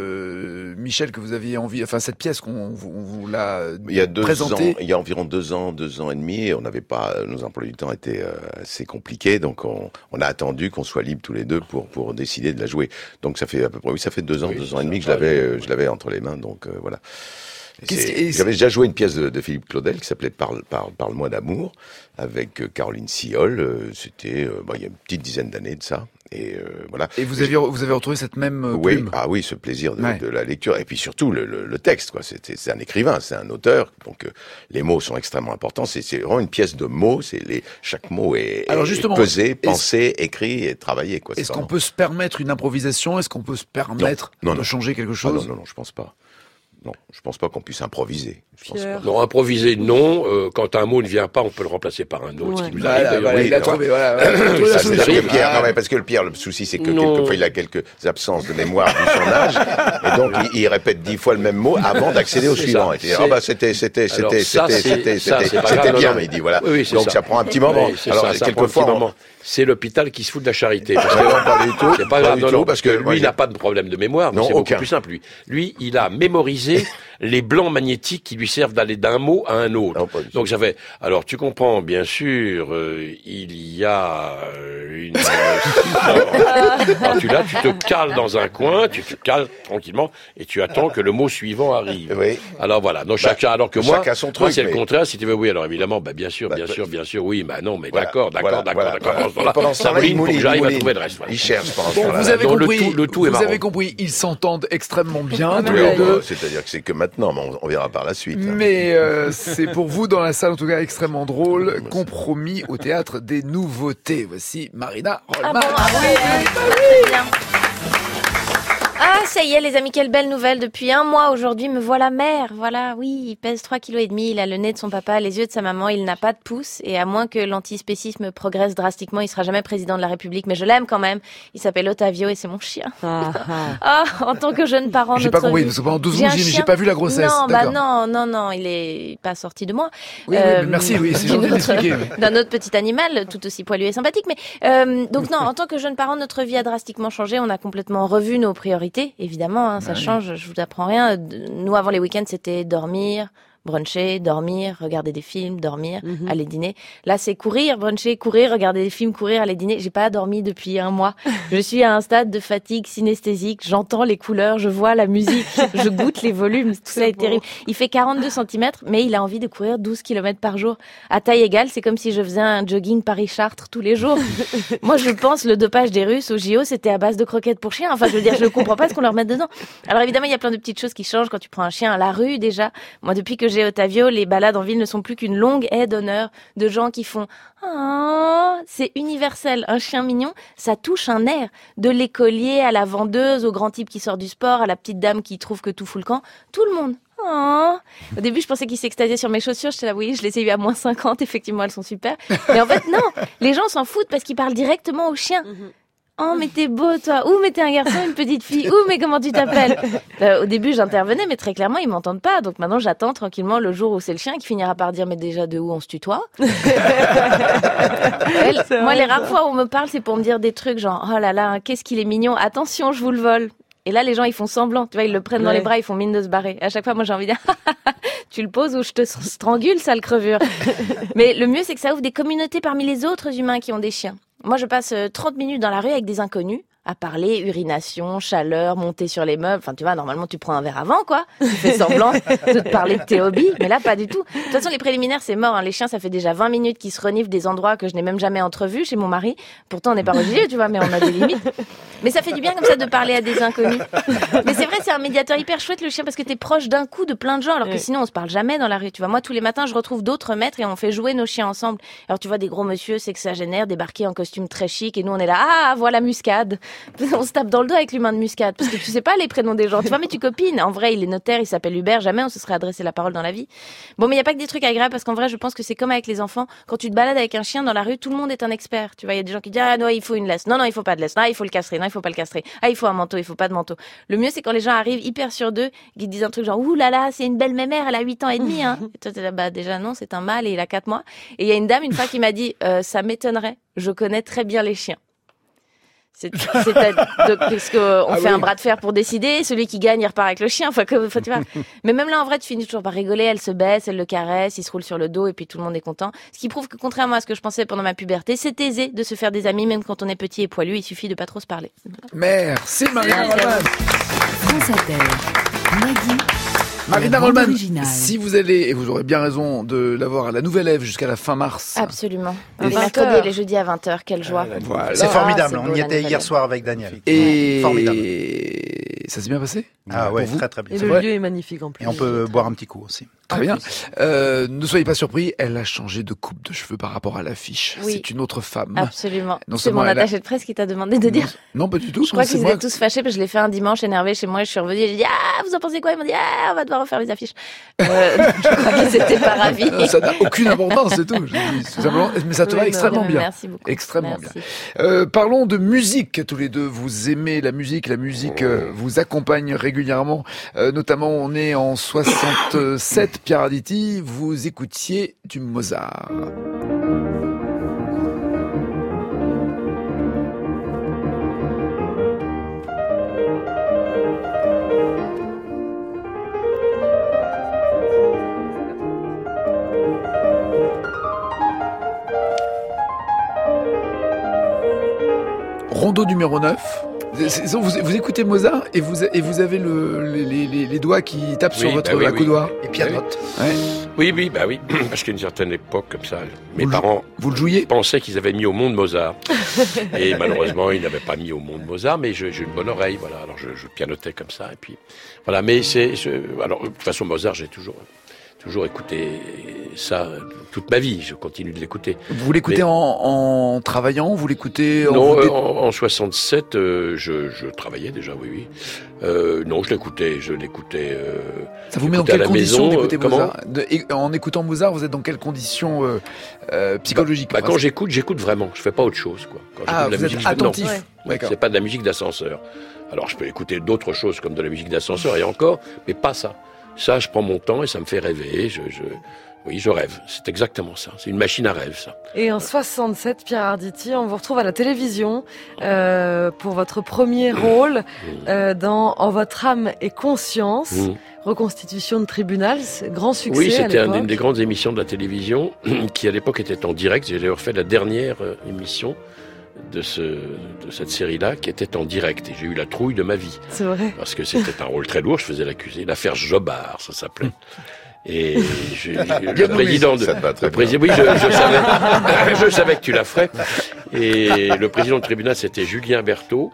euh, Michel, que vous aviez envie, enfin cette pièce qu'on vous, on vous l'a Il y a deux présentée. ans, il y a environ deux ans, deux ans et demi, et on n'avait pas, nos emplois du temps étaient euh, assez compliqués, donc on, on a attendu qu'on soit libres tous les deux pour pour décider de la jouer. Donc ça fait à peu près, oui, ça fait deux ans, Oui, deux c'est ans et demi que je ça. l'avais, euh, je l'avais entre les mains, donc euh, voilà. Et Qu'est-ce c'est- qui- et J'avais déjà joué une pièce de, de Philippe Claudel qui s'appelait Parle, Parle, Parle-moi d'amour avec euh, Caroline Siol. euh, C'était, euh, bon, il y a une petite dizaine d'années de ça. Et euh, voilà. Et vous aviez, vous avez retrouvé cette même euh, Oui, plume. ah oui, ce plaisir de, Ouais. de la lecture et puis surtout le, le, le texte, quoi. C'est, c'est, c'est un écrivain, c'est un auteur, donc euh, les mots sont extrêmement importants. C'est, c'est vraiment une pièce de mots. C'est les chaque mot est, Alors est justement, pesé, est-ce- pensé, écrit et travaillé, quoi. C'est Est-ce qu'on vraiment- peut se permettre une improvisation? Est-ce qu'on peut se permettre Non, de non. changer quelque Ah chose? non, non, non, je pense pas. Non, je pense pas qu'on puisse improviser. Je pense Pierre. pas. Non, improviser, non. Euh, quand un mot ne vient pas, on peut le remplacer par un autre. Ouais. Ce qui nous Voilà, arrive, d'ailleurs. voilà, oui, il a alors- trouvé, voilà, voilà, il a trouvé la Ça, c'est solution. sûr que Pierre, Ah. non, mais parce que le Pierre, le souci, c'est que Non. quelquefois, il a quelques absences de mémoire vu son âge, et donc, il, il répète dix fois le même mot avant d'accéder au C'est suivant. ça. Et il dit, C'est- ah bah, c'était, c'était, Alors, c'était, ça, c'était, c'est- c'était, ça, c'était, c'est pas c'était grave, bien, non, mais il dit, voilà. Oui, oui, c'est donc, ça. ça. prend un petit moment. Oui, c'est Alors, ça, ça prend un quelquefois, petit on- moment. C'est l'hôpital qui se fout de la charité. Parce Ah que non, pas du tout. c'est pas Pas grave, du non, tout, non, parce parce que que moi, lui j'ai- n'a pas de problème de mémoire, Non, c'est beaucoup aucun. plus simple. Lui, lui, il a mémorisé les blancs magnétiques qui lui servent d'aller d'un mot à un autre. Non, pas du tout. Donc j'avais. Alors tu comprends, bien sûr, euh, il y a euh, une. Alors tu là, tu te cales dans un coin, tu te cales tranquillement et tu attends que le mot suivant arrive. Oui. Alors voilà. Donc chacun. Alors que moi, chacun son moi truc, c'est mais- le contraire. Si tu veux, oui. Alors évidemment, bah bien sûr, Bah, bien bah, sûr, bien sûr, oui. Bah non, mais Voilà, d'accord, d'accord, voilà, d'accord, voilà, d'accord. voilà. Pendant ce temps-là, Pendant ce ça temps-là, il mouline pour que mouline, j'arrive à il trouver le reste. voilà. Il cherche pendant ce Bon, temps-là. vous avez Donc, le compris, tout- le tout est vous marrant. avez compris, ils s'entendent extrêmement bien, Ah, tous mais les Oui, deux. bah, c'est-à-dire que c'est que maintenant, mais on, on verra par la suite. hein. Mais euh, c'est pour vous dans la salle en tout cas extrêmement drôle. Compromis au théâtre des nouveautés. Voici Marina Ah Rollman. bon, ah oui, très bien. Ah, ça y est, les amis, quelle belle nouvelle. Depuis un mois, aujourd'hui, me voilà mère. Voilà, oui, il pèse trois kilos et demi, il a le nez de son papa, les yeux de sa maman, il n'a pas de pouce. Et à moins que l'antispécisme progresse drastiquement, il sera jamais président de la République. Mais je l'aime quand même. Il s'appelle Ottavio et c'est mon chien. Ah, ah. Ah, en tant que jeune parent, J'ai pas notre compris, vie- parce que pendant deux J'ai secondes, un j'ai j'ai chien. pas vu la grossesse. Non, bah D'accord. non, non, non, il est pas sorti de moi. Oui, oui, Euh, mais merci, oui, c'est d'une gentil autre- d'expliquer. mais- D'un autre petit animal, tout aussi poilu et sympathique. Mais euh, donc non, en tant que jeune parent, notre vie a drastiquement changé. On a complètement revu nos priorités, évidemment. Hein, ça change. Je vous apprends rien. Nous, avant les week-ends, c'était dormir, bruncher, dormir, regarder des films, dormir, Mhm. aller dîner. Là, c'est courir, bruncher, courir, regarder des films, courir, aller dîner. J'ai pas dormi depuis un mois. Je suis à un stade de fatigue synesthésique. J'entends les couleurs, je vois la musique, je goûte les volumes. Tout ça est beau. terrible. Il fait quarante-deux centimètres, mais il a envie de courir douze kilomètres par jour. À taille égale, c'est comme si je faisais un jogging Paris-Chartres tous les jours. Moi, je pense le dopage des Russes au J O, c'était à base de croquettes pour chiens. Enfin, je veux dire, je ne comprends pas ce qu'on leur met dedans. Alors évidemment, il y a plein de petites choses qui changent quand tu prends un chien à la rue déjà. Moi, depuis que j'ai Ottavio, les balades en ville ne sont plus qu'une longue haie d'honneur de gens qui font ah, c'est universel. Un chien mignon, ça touche un nerf. De l'écolier à la vendeuse, au grand type qui sort du sport, à la petite dame qui trouve que tout fout le camp. Tout le monde. Oh. Au début, je pensais qu'il s'extasiait sur mes chaussures. J'étais là, oui, je les ai eues à moins cinquante. Effectivement, elles sont super. Mais en fait, non. Les gens s'en foutent parce qu'ils parlent directement au chien. Oh, mais t'es beau, toi. Ouh, mais t'es un garçon, une petite fille. Ouh, mais comment tu t'appelles? Euh, au début, j'intervenais, mais très clairement, ils m'entendent pas. Donc maintenant, j'attends tranquillement le jour où c'est le chien qui finira par dire, mais déjà, de où on se tutoie? Elle, moi, les rares fois où on me parle, c'est pour me dire des trucs genre, oh là là, qu'est-ce qu'il est mignon. Attention, je vous le vole. Et là, les gens, ils font semblant. Tu vois, ils le prennent dans Ouais. les bras, ils font mine de se barrer. À chaque fois, moi, j'ai envie de dire, tu le poses ou je te strangule, sale crevure. Mais le mieux, c'est que ça ouvre des communautés parmi les autres humains qui ont des chiens. Moi, je passe euh, trente minutes dans la rue avec des inconnus, à parler, urination, chaleur, monter sur les meubles. Enfin, tu vois, normalement, tu prends un verre avant, quoi. Tu fais semblant de te parler de tes hobbies, mais là, pas du tout. De toute façon, les préliminaires, c'est mort. Hein. Les chiens, ça fait déjà vingt minutes qu'ils se reniflent des endroits que je n'ai même jamais entrevus chez mon mari. Pourtant, on n'est pas religieux, tu vois, mais on a des limites. Mais ça fait du bien comme ça de parler à des inconnus. Mais c'est vrai, c'est un médiateur hyper chouette, le chien, parce que t'es proche d'un coup de plein de gens, alors que sinon, on se parle jamais dans la rue. Tu vois, moi, tous les matins, je retrouve d'autres maîtres et on fait jouer nos chiens ensemble. Alors, tu vois, des gros monsieur sexagénaires débarquer en costume très chic et nous, on est là, ah, voilà Muscade. On se tape dans le dos avec l'humain de Muscade, parce que tu sais pas les prénoms des gens. Tu vois, mais tu copines. En vrai, il est notaire, il s'appelle Hubert, jamais on se serait adressé la parole dans la vie. Bon, mais il y a pas que des trucs agréables, parce qu'en vrai, je pense que c'est comme avec les enfants. Quand tu te balades avec un chien dans la rue, tout le monde est un expert. Tu vois, il y a des gens qui disent, ah, non, il faut une laisse. Non, non, il faut pas de laisse. Non, il faut le castrer. Non, il faut pas le castrer. Ah, il faut un manteau. Il faut pas de manteau. Le mieux, c'est quand les gens arrivent hyper sûrs d'eux, qui disent un truc genre, ouh là là, c'est une belle mémère, elle a huit ans et demi, hein. Et toi, t'es là, bah, déjà, non, c'est un mâle et il a quatre mois. Et il y a une dame, une fois, qui m'a dit, euh, ça m'étonnerait. Je connais très bien les chiens. C'est, c'est donc, parce qu'on ah fait oui. un bras de fer pour décider, celui qui gagne, il repart avec le chien, enfin, que, enfin, tu vois. Mais même là, en vrai, tu finis toujours par rigoler, elle se baisse, elle le caresse, il se roule sur le dos et puis tout le monde est content. Ce qui prouve que, contrairement à ce que je pensais pendant ma puberté, c'est aisé de se faire des amis, même quand on est petit et poilu, il suffit de pas trop se parler. Merci Marina Rollman. France Inter, Nagui. Marina Rollman, si vous allez, et vous aurez bien raison de l'avoir à la Nouvelle Ève jusqu'à la fin mars. Absolument. Les mercredis et les jeudis à vingt heures, quelle joie. Voilà. C'est formidable, ah, c'est on y était hier soir avec Daniel. Et formidable. Ça s'est bien passé? Ah ouais, très très bien. Et le lieu est magnifique en plus. Et on peut boire un petit coup aussi. Très bien. Euh, ne soyez pas surpris, elle a changé de coupe de cheveux par rapport à l'affiche. Oui. C'est une autre femme. Absolument. Non c'est mon attaché a... de presse qui t'a demandé de dire. Non, pas du tout. Je crois qu'ils étaient tous fâchés parce que je l'ai fait un dimanche énervé chez moi et je suis revenue et j'ai dit ah vous en pensez quoi? Ils m'ont dit ah on va devoir refaire les affiches. Euh, je crois qu'ils étaient pas ravis. Non, ça n'a aucune importance, c'est tout. Simplement, mais ça te oui, va extrêmement bien. Merci beaucoup. Extrêmement merci. bien. Euh, parlons de musique tous les deux. Vous aimez la musique, la musique euh, vous accompagne régulièrement. Euh, notamment, on est en soixante-sept, Pierre Arditi. Vous écoutiez du Mozart. Rondo numéro neuf. Vous, vous écoutez Mozart et vous, et vous avez le, les, les, les doigts qui tapent oui, sur votre bah oui, accoudoir. Oui. Et pianote. Oui. Ouais. oui, oui, bah oui. Parce qu'à une certaine époque, comme ça, mes vous parents le, vous le jouiez pensaient qu'ils avaient mis au monde Mozart. Et malheureusement, ils n'avaient pas mis au monde Mozart, mais j'ai une bonne oreille, voilà. Alors je, je pianotais comme ça, et puis voilà. Mais c'est, je, alors de toute façon, Mozart, j'ai toujours. toujours écouté ça toute ma vie, je continue de l'écouter. Vous l'écoutez Mais... en, en travaillant, vous l'écoutez en... Non, en, en soixante-sept, euh, je, je travaillais déjà, oui, oui. Euh, non, je l'écoutais, je l'écoutais... Euh, ça vous met dans quelles conditions d'écouter euh, Mozart de, et, En écoutant Mozart, vous êtes dans quelles conditions euh, euh, psychologiques? bah, bah, Quand j'écoute, j'écoute vraiment, je fais pas autre chose, quoi. Quand ah, vous la musique, êtes attentif non, ouais. C'est pas de la musique d'ascenseur. Alors, je peux écouter d'autres choses comme de la musique d'ascenseur, et encore, mais pas ça. Ça, je prends mon temps et ça me fait rêver. Je, je, oui, je rêve. C'est exactement ça. C'est une machine à rêve, ça. Et en soixante-sept, Pierre Arditi, on vous retrouve à la télévision euh, pour votre premier rôle euh, dans En votre âme et conscience, mmh. reconstitution de tribunal, grand succès. Oui, c'était une des grandes émissions de la télévision qui, à l'époque, était en direct. J'ai d'ailleurs fait la dernière émission de, ce, de cette série-là qui était en direct. Et j'ai eu la trouille de ma vie. C'est vrai. Parce que c'était un rôle très lourd. Je faisais l'accusé. L'affaire Jobard, ça s'appelait. Et je, le président de, le président, oui, je, je savais, je savais que tu la ferais. Et le président du tribunal, c'était Julien Berthaud.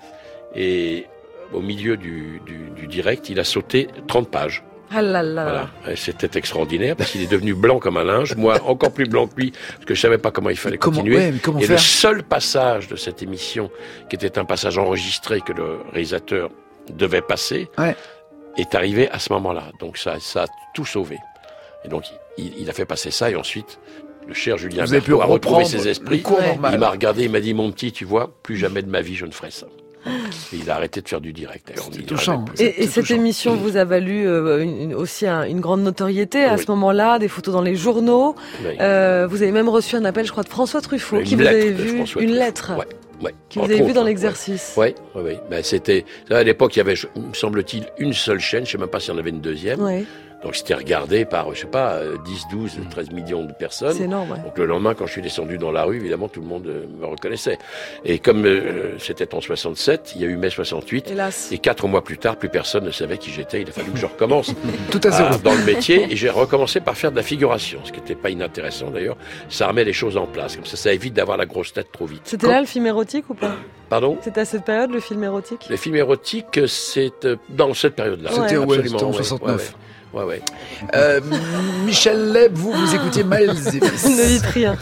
Et au milieu du, du, du direct, il a sauté trente pages. Ah là là. Voilà. C'était extraordinaire parce qu'il est devenu blanc comme un linge. Moi, encore plus blanc que lui, parce que je savais pas comment il fallait comment, continuer. Ouais, comment et faire le seul passage de cette émission, qui était un passage enregistré que le réalisateur devait passer, ouais. est arrivé à ce moment-là. Donc ça, ça a tout sauvé. Et donc, il, il a fait passer ça, et ensuite, le cher Julien Berthaud a retrouvé ses esprits. Ouais. Il m'a regardé, il m'a dit, mon petit, tu vois, plus jamais de ma vie, je ne ferai ça. Et il a arrêté de faire du direct. C'est touchant. Et, et cette touchant. émission vous a valu euh, une, aussi un, une grande notoriété à oui. ce moment-là, des photos dans les journaux. Oui. Euh, vous avez même reçu un appel, je crois, de François Truffaut, une qui vous avait vu, une Truffaut. lettre. Ouais. Ouais, qui vous avez vu dans l'exercice. Oui, oui, oui. Ben, c'était, à l'époque, il y avait, me semble-t-il, une seule chaîne, je ne sais même pas s'il y en avait une deuxième. Ouais. Donc c'était regardé par, je sais pas, dix, douze, treize millions de personnes. C'est énorme, ouais. Donc le lendemain, quand je suis descendu dans la rue, évidemment, tout le monde euh, me reconnaissait. Et comme euh, c'était en soixante-sept, il y a eu mai soixante-huit. Hélas. Et quatre mois plus tard, plus personne ne savait qui j'étais. Il a fallu que je recommence Tout à zéro. à- dans le métier. Et j'ai recommencé par faire de la figuration, ce qui n'était pas inintéressant d'ailleurs. Ça remet les choses en place. Comme ça, ça évite d'avoir la grosse tête trop vite. C'était là le film érotique ou pas? Pardon? C'était à cette période le film érotique? Les films érotiques, c'est euh, dans cette période-là. C'était, ouais, Absolument, c'était en ouais, soixante-neuf. Ouais, ouais. ouais. Euh, Michel Leb, vous, vous écoutiez Miles Davis. Ne dites rien.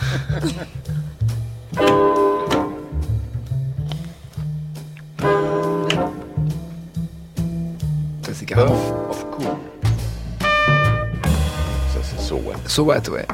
Ça, c'est carrément. Of course. Ça, c'est So What. So What, ouais.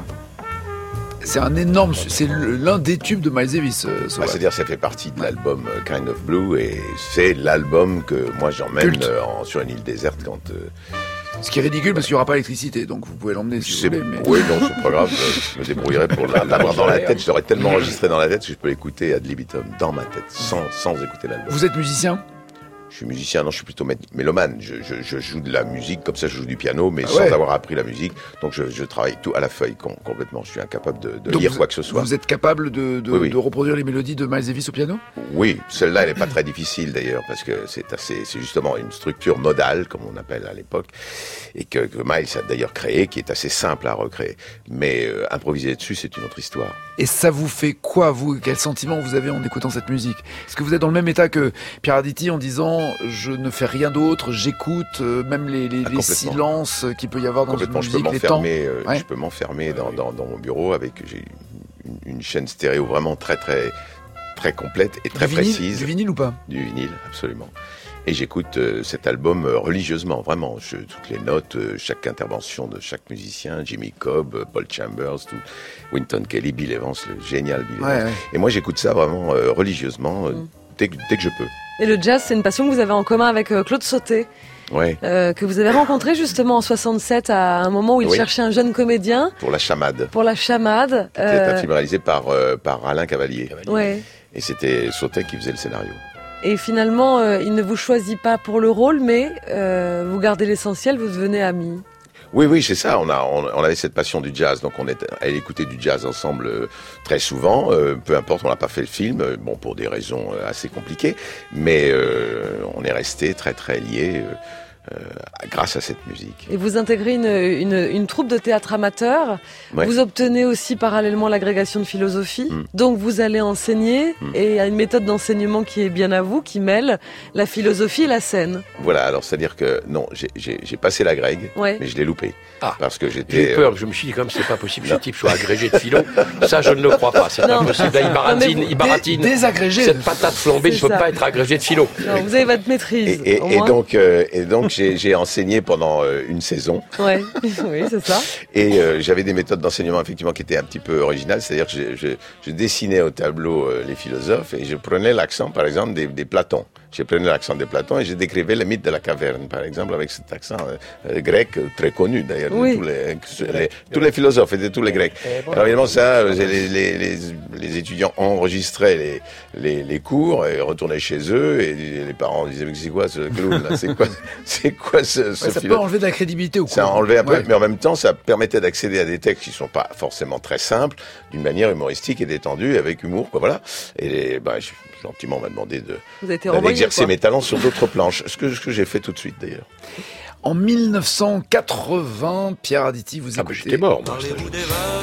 C'est un énorme, su- c'est le- l'un des tubes de Miles Davis. euh, So Bah, What. c'est-à-dire, ça fait partie de l'album euh, Kind of Blue et c'est l'album que moi j'emmène Culte. euh, en- sur une île déserte quand. euh, Ce qui est ridicule parce qu'il n'y aura pas d'électricité, donc vous pouvez l'emmener si vous c'est- voulez. Mais... Oui, non, c'est pas grave. Je me débrouillerai pour la- l'avoir dans la tête. Je l'aurais tellement enregistré dans la tête que je peux l'écouter ad libitum dans ma tête, sans, sans écouter l'album. Vous êtes musicien? Je suis musicien, non, je suis plutôt mé- mélomane. Je, je, je joue de la musique, comme ça je joue du piano, mais Ah sans ouais. avoir appris la musique. Donc je, je travaille tout à la feuille com- complètement. Je suis incapable de, de Donc lire vous- quoi que ce soit. Vous êtes capable de, de, Oui, oui. de reproduire les mélodies de Miles Davis au piano? Oui, celle-là, elle n'est pas très difficile d'ailleurs, parce que c'est assez, c'est justement une structure modale, comme on appelle à l'époque, et que, que Miles a d'ailleurs créé, qui est assez simple à recréer. Mais euh, improviser dessus, c'est une autre histoire. Et ça vous fait quoi, vous? Quel sentiment vous avez en écoutant cette musique? Est-ce que vous êtes dans le même état que Pierre Arditi en disant je ne fais rien d'autre, j'écoute euh, même les, les, Ah, les complètement. silences qu'il peut y avoir dans une Complètement, je peux musique, les temps? m'enfermer, euh, Ouais. je peux m'enfermer dans, dans, dans mon bureau avec j'ai une, une chaîne stéréo vraiment très très très complète et très Du vinyle- précise. Du vinyle ou pas? Du vinyle, absolument. Et j'écoute euh, cet album euh, religieusement, vraiment. Je, toutes les notes, euh, chaque intervention de chaque musicien, Jimmy Cobb, euh, Paul Chambers, tout, Wynton Kelly, Bill Evans, le génial Bill Ouais, Evans. ouais. Et moi, j'écoute ça vraiment euh, religieusement, euh, Mm. dès, que, dès que je peux. Et le jazz, c'est une passion que vous avez en commun avec euh, Claude Sauté, Ouais, euh, que vous avez rencontré justement en soixante-sept à un moment où il Oui. cherchait un jeune comédien pour La Chamade. pour La Chamade. C'était Euh, un film réalisé par, euh, par Alain Cavalier. ouais. Et c'était Sautet qui faisait le scénario. Et finalement, euh, il ne vous choisit pas pour le rôle, mais euh, vous gardez l'essentiel, vous devenez amis. Oui, oui, c'est ça. On a, on, on avait cette passion du jazz, donc on est allé écouter du jazz ensemble euh, très souvent. Euh, peu importe, on n'a pas fait le film, euh, bon, pour des raisons euh, assez compliquées, mais euh, on est resté très, très liés euh, euh, grâce à cette musique. Et vous intégrez une, une, une troupe de théâtre amateur. Ouais. Vous obtenez aussi parallèlement l'agrégation de philosophie. Mm. Donc vous allez enseigner. Mm. Et il y a une méthode d'enseignement qui est bien à vous, qui mêle la philosophie et la scène. Voilà, alors c'est-à-dire que non, j'ai- j'ai j'ai passé la grègue, Ouais. mais je l'ai loupé. Ah. Parce que J'ai j'étais... eu peur, je me suis dit quand même c'est pas possible que ce type soit agrégé de philo. Ça je ne le crois pas, c'est pas Non. possible. Là, il baratine, Non, mais il baratine. Dé- désagrégé. Cette patate flambée, C'est il peut ça. pas être agrégé de philo. Non, vous avez votre maîtrise. Et, et- au et moins. donc, euh, et donc j'ai j'ai enseigné pendant euh, une saison. Ouais. Oui, c'est ça. Et euh, j'avais des méthodes d'enseignement effectivement qui étaient un petit peu originales, c'est-à-dire que je, je, je dessinais au tableau euh, les philosophes et je prenais l'accent par exemple des, des Platons. Je prenais l'accent des Platons et je décrivais le mythe de la caverne par exemple avec cet accent euh, euh, grec euh, très connu d'ailleurs Oui. de tous les, les- tous les philosophes et de tous les Grecs. Alors évidemment ça, euh, les, les, les, les étudiants enregistraient les, les, les cours et retournaient chez eux et les parents disaient mais c'est quoi ce clown là, c'est quoi, c'est quoi ce, ce Ouais, ça peut philosophe enlever de la crédibilité au Ça a cours. enlevé un peu, Ouais. mais en même temps, ça permettait d'accéder à des textes qui sont pas forcément très simples, d'une manière humoristique et détendue, avec humour, quoi, voilà. Et bah, je- gentiment, on m'a demandé de Vous avez été d'aller renvoyé, exercer quoi. mes talents sur d'autres planches, ce que, ce que j'ai fait tout de suite d'ailleurs. En mille neuf cent quatre-vingts, Pierre Arditi, vous Ah bah écoutez. j'étais mort, moi. Parlez-vous des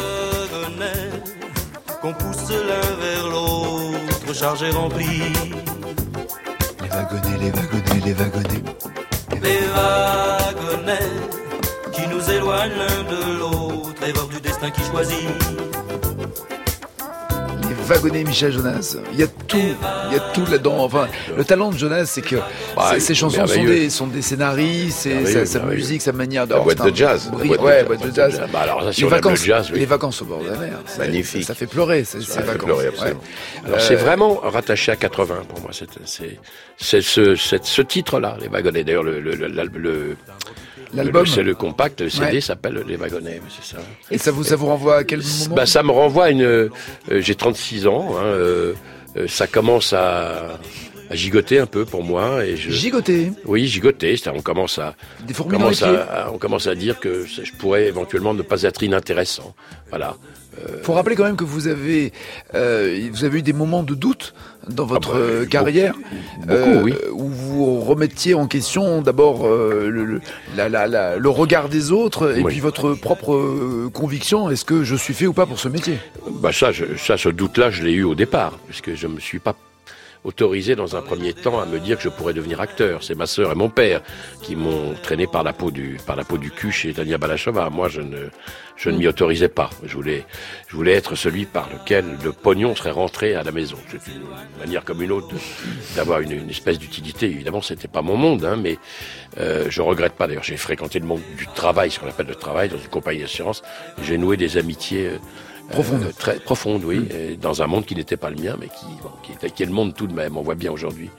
wagonnets qu'on pousse l'un vers l'autre, chargés remplis. Les wagonnets, les wagonnets, les wagonnets. Les wagonnets qui nous éloignent l'un de l'autre, erreur du destin qui choisit. Les wagonnets, Michel Jonas. Il y a tout, il y a tout là-dedans. Enfin, le talent de Jonas, c'est que Bah, ces- ces chansons sont merveilleux. des, sont des scénarii, c'est Merveilleux, sa, sa merveilleux. musique, sa manière de. La alors, boîte c'est un de jazz, brillant- la boîte de ouais, jazz, boîte de boîte de jazz. jazz. Bah, alors ça, si les on aime le vacances, jazz, oui. les vacances au bord de la mer. c'est- Magnifique. Ça, ça fait pleurer, ces, ces Ça fait vacances. pleurer, absolument. Alors c'est vraiment rattaché à quatre-vingts pour moi. C'est c'est c'est ce cette- ce titre-là, les wagonnets. D'ailleurs le le le, le, le- L'album. le- c'est le compact, le C D Ouais. s'appelle Les Wagonnets, mais c'est ça. Et ça vous, ça vous renvoie à quel moment? Bah ça me renvoie à une. euh, j'ai trente-six ans. Hein, euh, euh, ça commence à à gigoter un peu pour moi. Et je... Gigoter. Oui, gigoter. C'est-à-dire, on commence à, Des on fourmis commence dans les pieds. à, on commence à dire que je pourrais éventuellement ne pas être inintéressant. Voilà. Euh... Faut rappeler quand même que vous avez, euh, vous avez eu des moments de doute dans votre ah bah, euh, carrière, beaucoup, euh, oui. où vous remettiez en question d'abord euh, le, le, la, la, la, le regard des autres et oui. puis votre propre euh, conviction. Est-ce que je suis fait ou pas pour ce métier? Bah ça, je, ça, ce doute-là, je l'ai eu au départ, puisque je me suis pas autorisé dans un premier temps à me dire que je pourrais devenir acteur. C'est ma sœur et mon père qui m'ont traîné par la peau du par la peau du cul chez Tania Balachova. Moi, je ne je ne m'y autorisais pas. Je voulais je voulais être celui par lequel le pognon serait rentré à la maison. C'est une manière comme une autre de, d'avoir une, une espèce d'utilité. Évidemment, c'était pas mon monde, hein, mais euh, je regrette pas. D'ailleurs, j'ai fréquenté le monde du travail, ce qu'on appelle le travail, dans une compagnie d'assurance. J'ai noué des amitiés euh, Profonde. Euh, très profonde, oui, mmh. dans un monde qui n'était pas le mien, mais qui, bon, qui, était, qui est le monde tout de même, on voit bien aujourd'hui.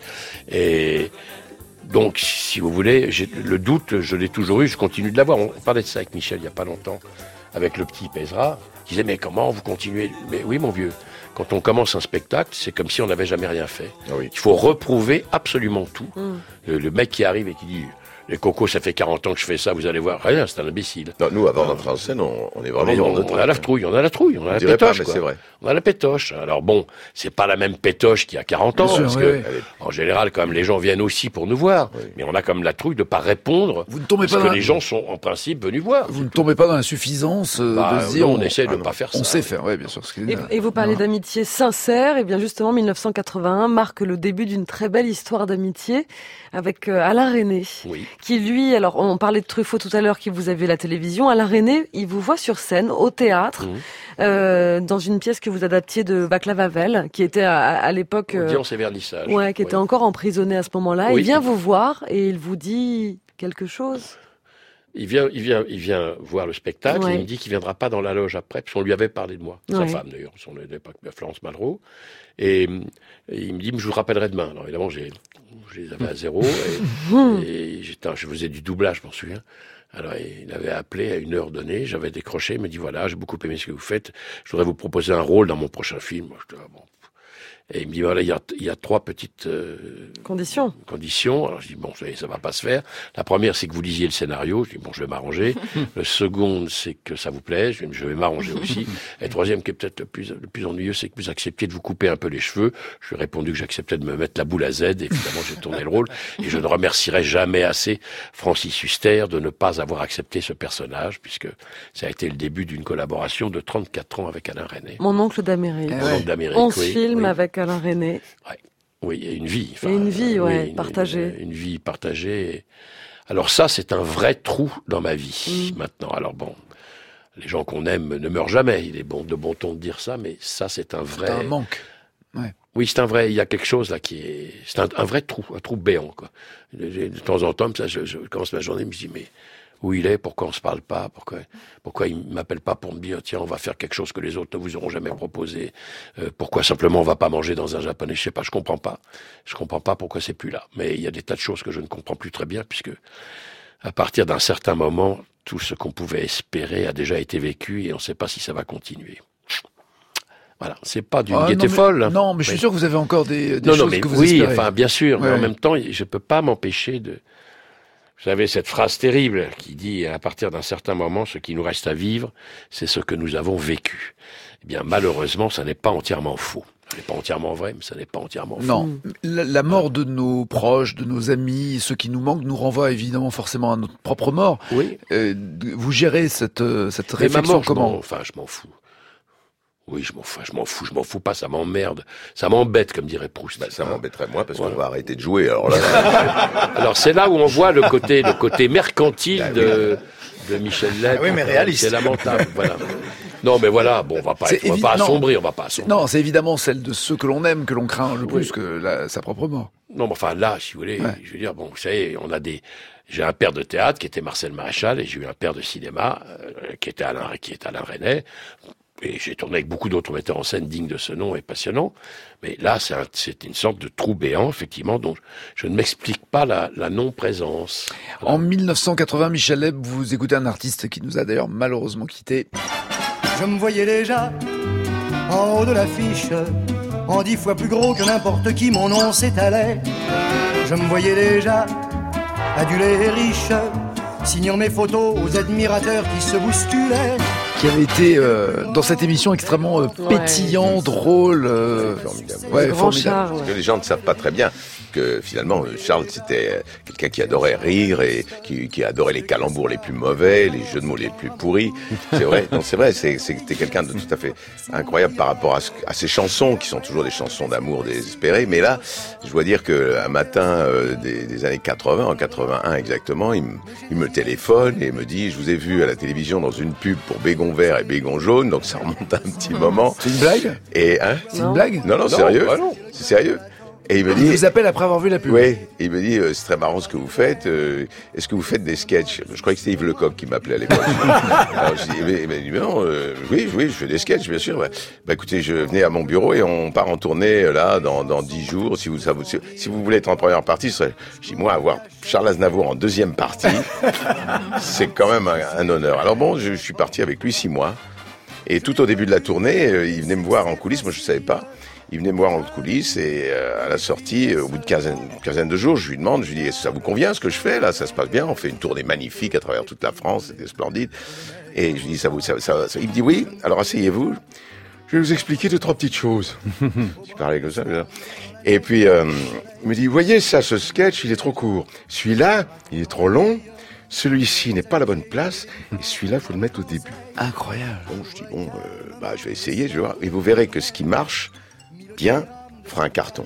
Et donc, si vous voulez, j'ai, le doute, je l'ai toujours eu, je continue de l'avoir. On, on parlait de ça avec Michel il n'y a pas longtemps, avec le petit Pezra, qui disait, mais comment vous continuez? Mais oui, mon vieux, quand on commence un spectacle, c'est comme si on n'avait jamais rien fait. Ah oui. Il faut reprouver absolument tout. Mmh. Le, le mec qui arrive et qui dit... Les cocos, ça fait quarante ans que je fais ça, vous allez voir. Rien, c'est un imbécile. Non, nous, avant d'entrer en scène, on, on est vraiment on, dans on, notre... on a la trouille, on a la trouille, on a on la pétoche, pétoche, pas, quoi. C'est vrai. On a la pétoche. Alors bon, c'est pas la même pétoche qu'il y a quarante ans, Bien parce sûr, que, oui, oui. en général, quand même, les gens viennent aussi pour nous voir. Oui. Mais on a comme la trouille de pas répondre. Vous ne tombez parce pas que dans les la... gens sont, en principe, venus voir. Vous ne tombez pas dans l'insuffisance euh, bah, de se dire... Non, on, on essaie ah de non. pas faire ça. On sait faire, oui, bien sûr. Et, et vous parlez non. d'amitié sincère, et bien justement, mille neuf cent quatre-vingt-un marque le début d'une très belle histoire d'amitié avec euh, Alain Resnais, oui. qui lui, alors on parlait de Truffaut tout à l'heure, qui vous avez la télévision. Alain Resnais, il vous voit sur scène, au théâtre, mmh. euh, dans une pièce que vous adaptiez de Václav Havel, qui était à, à l'époque... Euh, Audience et vernissage. Ouais, qui oui. était encore emprisonné à ce moment-là. Oui. Il vient vous voir et il vous dit quelque chose. Il vient, il vient, il vient voir le spectacle. Ouais. Et il me dit qu'il viendra pas dans la loge après, parce qu'on lui avait parlé de moi, ouais. sa femme d'ailleurs, son époque, Florence Malraux. Et, et il me dit, je vous rappellerai demain. Alors évidemment, j'ai, je les avais à zéro et, et j'étais, je faisais du doublage, je m'en souviens. Alors il avait appelé à une heure donnée, j'avais décroché, il me dit voilà, j'ai beaucoup aimé ce que vous faites, je voudrais vous proposer un rôle dans mon prochain film. Moi, je dis, ah, bon. Et il me dit voilà, il y a, il y a trois petites euh, conditions. Conditions. Alors je dis bon, ça, ça va pas se faire. La première, c'est que vous lisiez le scénario. Je dis bon, je vais m'arranger. Le second, c'est que ça vous plaise. Je, je vais m'arranger aussi. Et le troisième, qui est peut-être le plus, le plus ennuyeux, c'est que vous acceptiez de vous couper un peu les cheveux. Je lui ai répondu que j'acceptais de me mettre la boule à Z. Et évidemment, j'ai tourné le rôle. Et je ne remercierai jamais assez Francis Huster de ne pas avoir accepté ce personnage, puisque ça a été le début d'une collaboration de trente-quatre ans avec Alain Resnais. Mon oncle d'Amérique. Mon oncle d'Amérique. onze oui, films oui. avec Alain Resnais. Ouais. Oui, et une vie. Et une vie, ouais, oui, une, partagée. Une, une vie partagée. Alors ça, c'est un vrai trou dans ma vie, mmh. maintenant. Alors bon, les gens qu'on aime ne meurent jamais. Il est bon, de bon ton de dire ça, mais ça, c'est un vrai... C'est un manque. Ouais. Oui, c'est un vrai... Il y a quelque chose là qui est... C'est un, un vrai trou, un trou béant, quoi. De, de temps en temps, ça, je, je commence ma journée, je me dis, mais... où il est, pourquoi on se parle pas, pourquoi, pourquoi il m'appelle pas pour me dire, tiens, on va faire quelque chose que les autres ne vous auront jamais proposé, euh, pourquoi simplement on va pas manger dans un japonais, je sais pas, je comprends pas. Je comprends pas pourquoi c'est plus là. Mais il y a des tas de choses que je ne comprends plus très bien, puisque, à partir d'un certain moment, tout ce qu'on pouvait espérer a déjà été vécu et on sait pas si ça va continuer. Voilà, c'est pas d'une ah, gaieté non, mais, folle. Non, mais je suis oui. sûr que vous avez encore des, des non, choses non, mais que vous oui, espérez. enfin, bien sûr, ouais. mais en même temps, je peux pas m'empêcher de... Vous savez, cette phrase terrible qui dit, à partir d'un certain moment, ce qui nous reste à vivre, c'est ce que nous avons vécu. Eh bien, malheureusement, ça n'est pas entièrement faux. Ça n'est pas entièrement vrai, mais ça n'est pas entièrement faux. Non, la, la mort de nos proches, de nos amis, ceux qui nous manquent, nous renvoie évidemment forcément à notre propre mort. Oui. Euh, vous gérez cette, cette mais réflexion ma mort, comment? je m'en, Enfin, je m'en fous. Oui, je m'en fous, je m'en fous, je m'en fous pas, ça m'emmerde. Ça m'embête, comme dirait Proust. Bah, ça m'embêterait moi, parce voilà. qu'on va arrêter de jouer, alors là. Alors, c'est là où on voit le côté, le côté mercantile bah, de, oui. de Michel Leb. Ah oui, mais réaliste. C'est lamentable, voilà. Non, mais voilà, bon, on va pas, on va pas assombrir, on va pas assombrir. Non, c'est évidemment celle de ceux que l'on aime, que l'on craint le plus oui. que la, sa propre mort. Non, mais enfin, là, si vous voulez, ouais. je veux dire, bon, vous savez, on a des, j'ai un père de théâtre qui était Marcel Maréchal et j'ai eu un père de cinéma, euh, qui était Alain, qui est Alain Resnais. Et j'ai tourné avec beaucoup d'autres metteurs en scène dignes de ce nom et passionnants. Mais là, c'est, un, c'est une sorte de trou béant, effectivement, dont je ne m'explique pas la, la non-présence. Voilà. En mille neuf cent quatre-vingts, Michel Leb, vous écoutez un artiste qui nous a d'ailleurs malheureusement quittés. Je me voyais déjà en haut de l'affiche, en dix fois plus gros que n'importe qui, mon nom s'étalait. Je me voyais déjà adulé et riche, signant mes photos aux admirateurs qui se bousculaient. Qui avait été euh, dans cette émission extrêmement euh, pétillant, ouais. drôle. Euh, formidable. Ouais, grand formidable. Charles. Parce que les gens ne savent pas très bien que finalement Charles c'était quelqu'un qui adorait rire et qui, qui adorait les calembours les plus mauvais, les jeux de mots les plus pourris. C'est vrai, non c'est vrai, c'est, c'était quelqu'un de tout à fait incroyable par rapport à, ce, à ses chansons qui sont toujours des chansons d'amour désespérées. Mais là, je dois dire que un matin euh, des, des années quatre-vingts, en quatre-vingt-un exactement, il me, il me téléphone et me dit: je vous ai vu à la télévision dans une pub pour Bégon vert et Bégon jaune, donc ça remonte à un petit moment. C'est une blague? Et hein, c'est une blague? Non, non, non sérieux. Bah non. C'est sérieux. Et il me dit, il vous appelle après avoir vu la pub. Oui, il me dit, euh, c'est très marrant ce que vous faites. Euh, est-ce que vous faites des sketchs? Je croyais que c'était Yves Lecoq qui m'appelait à l'époque. Alors je dis, mais, mais, mais non, euh, oui, oui, je fais des sketchs, bien sûr. Ouais. Bah écoutez, je venais à mon bureau et on part en tournée là dans dans dix jours. Si vous ça vous si, si vous voulez être en première partie, ce serait, je dis moi avoir Charles Aznavour en deuxième partie, c'est quand même un, un honneur. Alors bon, je, je suis parti avec lui six mois. Et tout au début de la tournée, euh, il venait me voir en coulisses. Moi, je savais pas. Il venait me voir en coulisses et euh, à la sortie, euh, au bout de quinzaine, quinzaine de jours, je lui demande, je lui dis: est-ce que ça vous convient ce que je fais là? Ça se passe bien? On fait une tournée magnifique à travers toute la France, c'était splendide. Et je lui dis: ça vous, ça, ça, ça. Il me dit: oui. Alors asseyez-vous. Je vais vous expliquer deux trois petites choses. Je parlais comme ça. Et puis euh, il me dit: voyez ça, ce sketch, il est trop court. Celui-là, il est trop long. Celui-ci n'est pas la bonne place, et celui-là, il faut le mettre au début. Incroyable. Bon, je dis, bon, euh, bah, je vais essayer, je vais voir. Et vous verrez que ce qui marche bien fera un carton.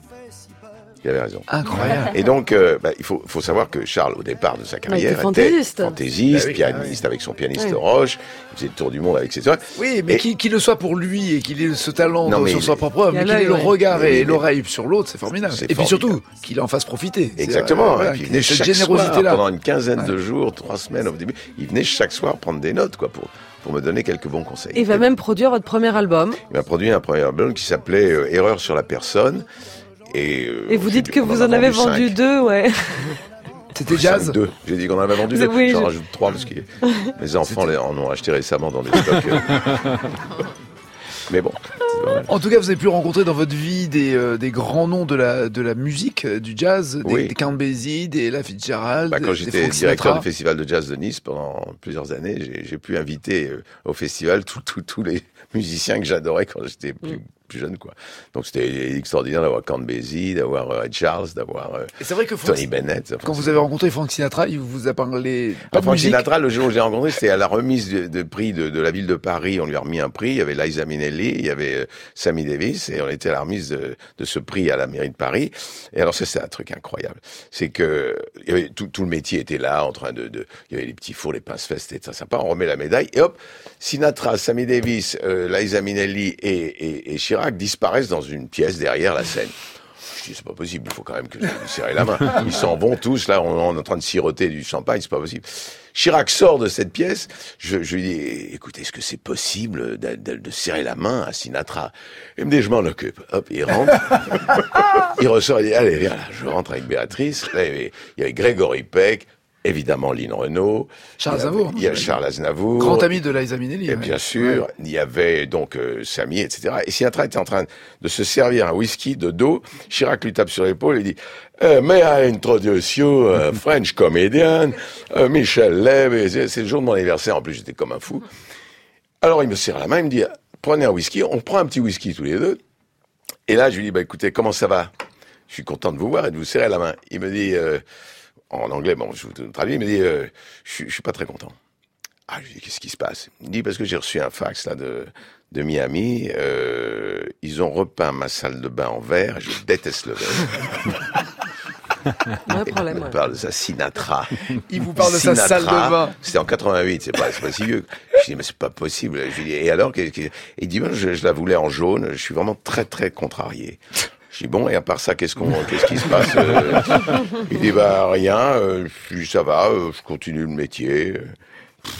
Il avait raison. Incroyable. Et donc, euh, bah, il faut, faut savoir que Charles, au départ de sa carrière, était fantaisiste, fantaisiste bah oui, pianiste, bah oui. avec son pianiste oui. Roche, il faisait le tour du monde avec ses soeurs. Oui, mais et... qu'il qu le soit pour lui et qu'il ait ce talent non, mais sur il... sa propre œuvre, mais qu'il ait le ouais. regard et mais... l'oreille sur l'autre, c'est formidable. C'est et formidable. puis surtout, qu'il en fasse profiter. Exactement. Euh, voilà, et puis il venait cette chaque générosité-là. soir, pendant une quinzaine ouais. de jours, trois semaines au début, il venait chaque soir prendre des notes, quoi, pour, pour me donner quelques bons conseils. Il va même produire votre premier album. Il m'a produit un premier album qui s'appelait euh, Erreur sur la personne. Et, euh, et vous dites que vous en avez vendu deux, ouais. C'était jazz. Deux. J'ai dit qu'on en avait vendu deux. Oui, J'en je... rajoute trois parce que mes enfants les, en ont acheté récemment dans des stocks. Mais bon. En tout cas, vous avez pu rencontrer dans votre vie des, euh, des grands noms de la, de la musique, euh, du jazz, des, oui. des Count Basie, des Ella Fitzgerald. Bah, quand des, j'étais des directeur du festival de jazz de Nice pendant plusieurs années, j'ai, j'ai pu inviter euh, au festival tous tout, tout les musiciens que j'adorais quand j'étais plus, mm. plus jeune, quoi. Donc c'était extraordinaire d'avoir Count Basie, d'avoir euh, Ed Charles, d'avoir euh, Et c'est vrai que Tony Frank, Bennett. Quand vous avez rencontré Frank Sinatra, il vous a parlé pas ah, de Frank musique. Sinatra, le jour où j'ai rencontré, c'était à la remise de, de prix de, de la ville de Paris. On lui a remis un prix. Il y avait Liza Minnelli, il y avait euh, Sammy Davis, et on était à la remise de, de ce prix à la mairie de Paris. Et alors ça, c'est un truc incroyable. C'est que il y avait tout, tout le métier était là, en train de, de, il y avait les petits fours, les pince-fesses, c'était très sympa. On remet la médaille et hop, Sinatra, Sammy Davis, euh, Liza Minnelli et, et, et Chirac disparaissent dans une pièce derrière la scène. Je dis, c'est pas possible, il faut quand même que je lui serre la main. Ils s'en vont tous, là, on, on est en train de siroter du champagne, c'est pas possible. Chirac sort de cette pièce, je, je lui dis, écoutez, est-ce que c'est possible de, de, de serrer la main à Sinatra? Il me dit, je m'en occupe. Hop, il rentre. Il ressort, il dit, allez, viens là, je rentre avec Béatrice. Là, il y avait, il y avait Grégory Peck, évidemment Lynn Renaud. Charles Aznavour. Il y a Charles Aznavour. Grand ami de Liza Minnelli. Et ouais. bien sûr, ouais. Il y avait donc euh, Sammy, et cetera. Et Sinatra était en train de se servir un whisky de dos. Chirac lui tape sur l'épaule et dit euh, « May I introduce you, uh, French comedian, uh, Michel Lev. » C'est le jour de mon anniversaire, en plus j'étais comme un fou. Alors il me serre la main, il me dit « Prenez un whisky. » On prend un petit whisky tous les deux. Et là, je lui dis bah, « Écoutez, comment ça va? Je suis content de vous voir et de vous serrer la main. » Il me dit... Euh, en anglais, bon, je vous traduis, il me dit, euh, je, je suis pas très content. Ah, je lui dis, qu'est-ce qui se passe? Il me dit, parce que j'ai reçu un fax, là, de, de Miami, euh, ils ont repeint ma salle de bain en vert, et je déteste le vert. Ouais, problème, il me ouais. parle de sa Sinatra. Il vous parle de Sinatra, sa salle de bain. C'était en quatre-vingt-huit, c'est pas, c'est pas si vieux. Je dis, mais c'est pas possible. Je lui dis, et alors, qu'est-ce que... Il dit, ben, je, je la voulais en jaune, je suis vraiment très, très contrarié. Je dis bon, et à part ça, qu'est-ce qu'on, qu'est-ce qui se passe? euh, Il dit bah rien, euh, ça va, euh, je continue le métier.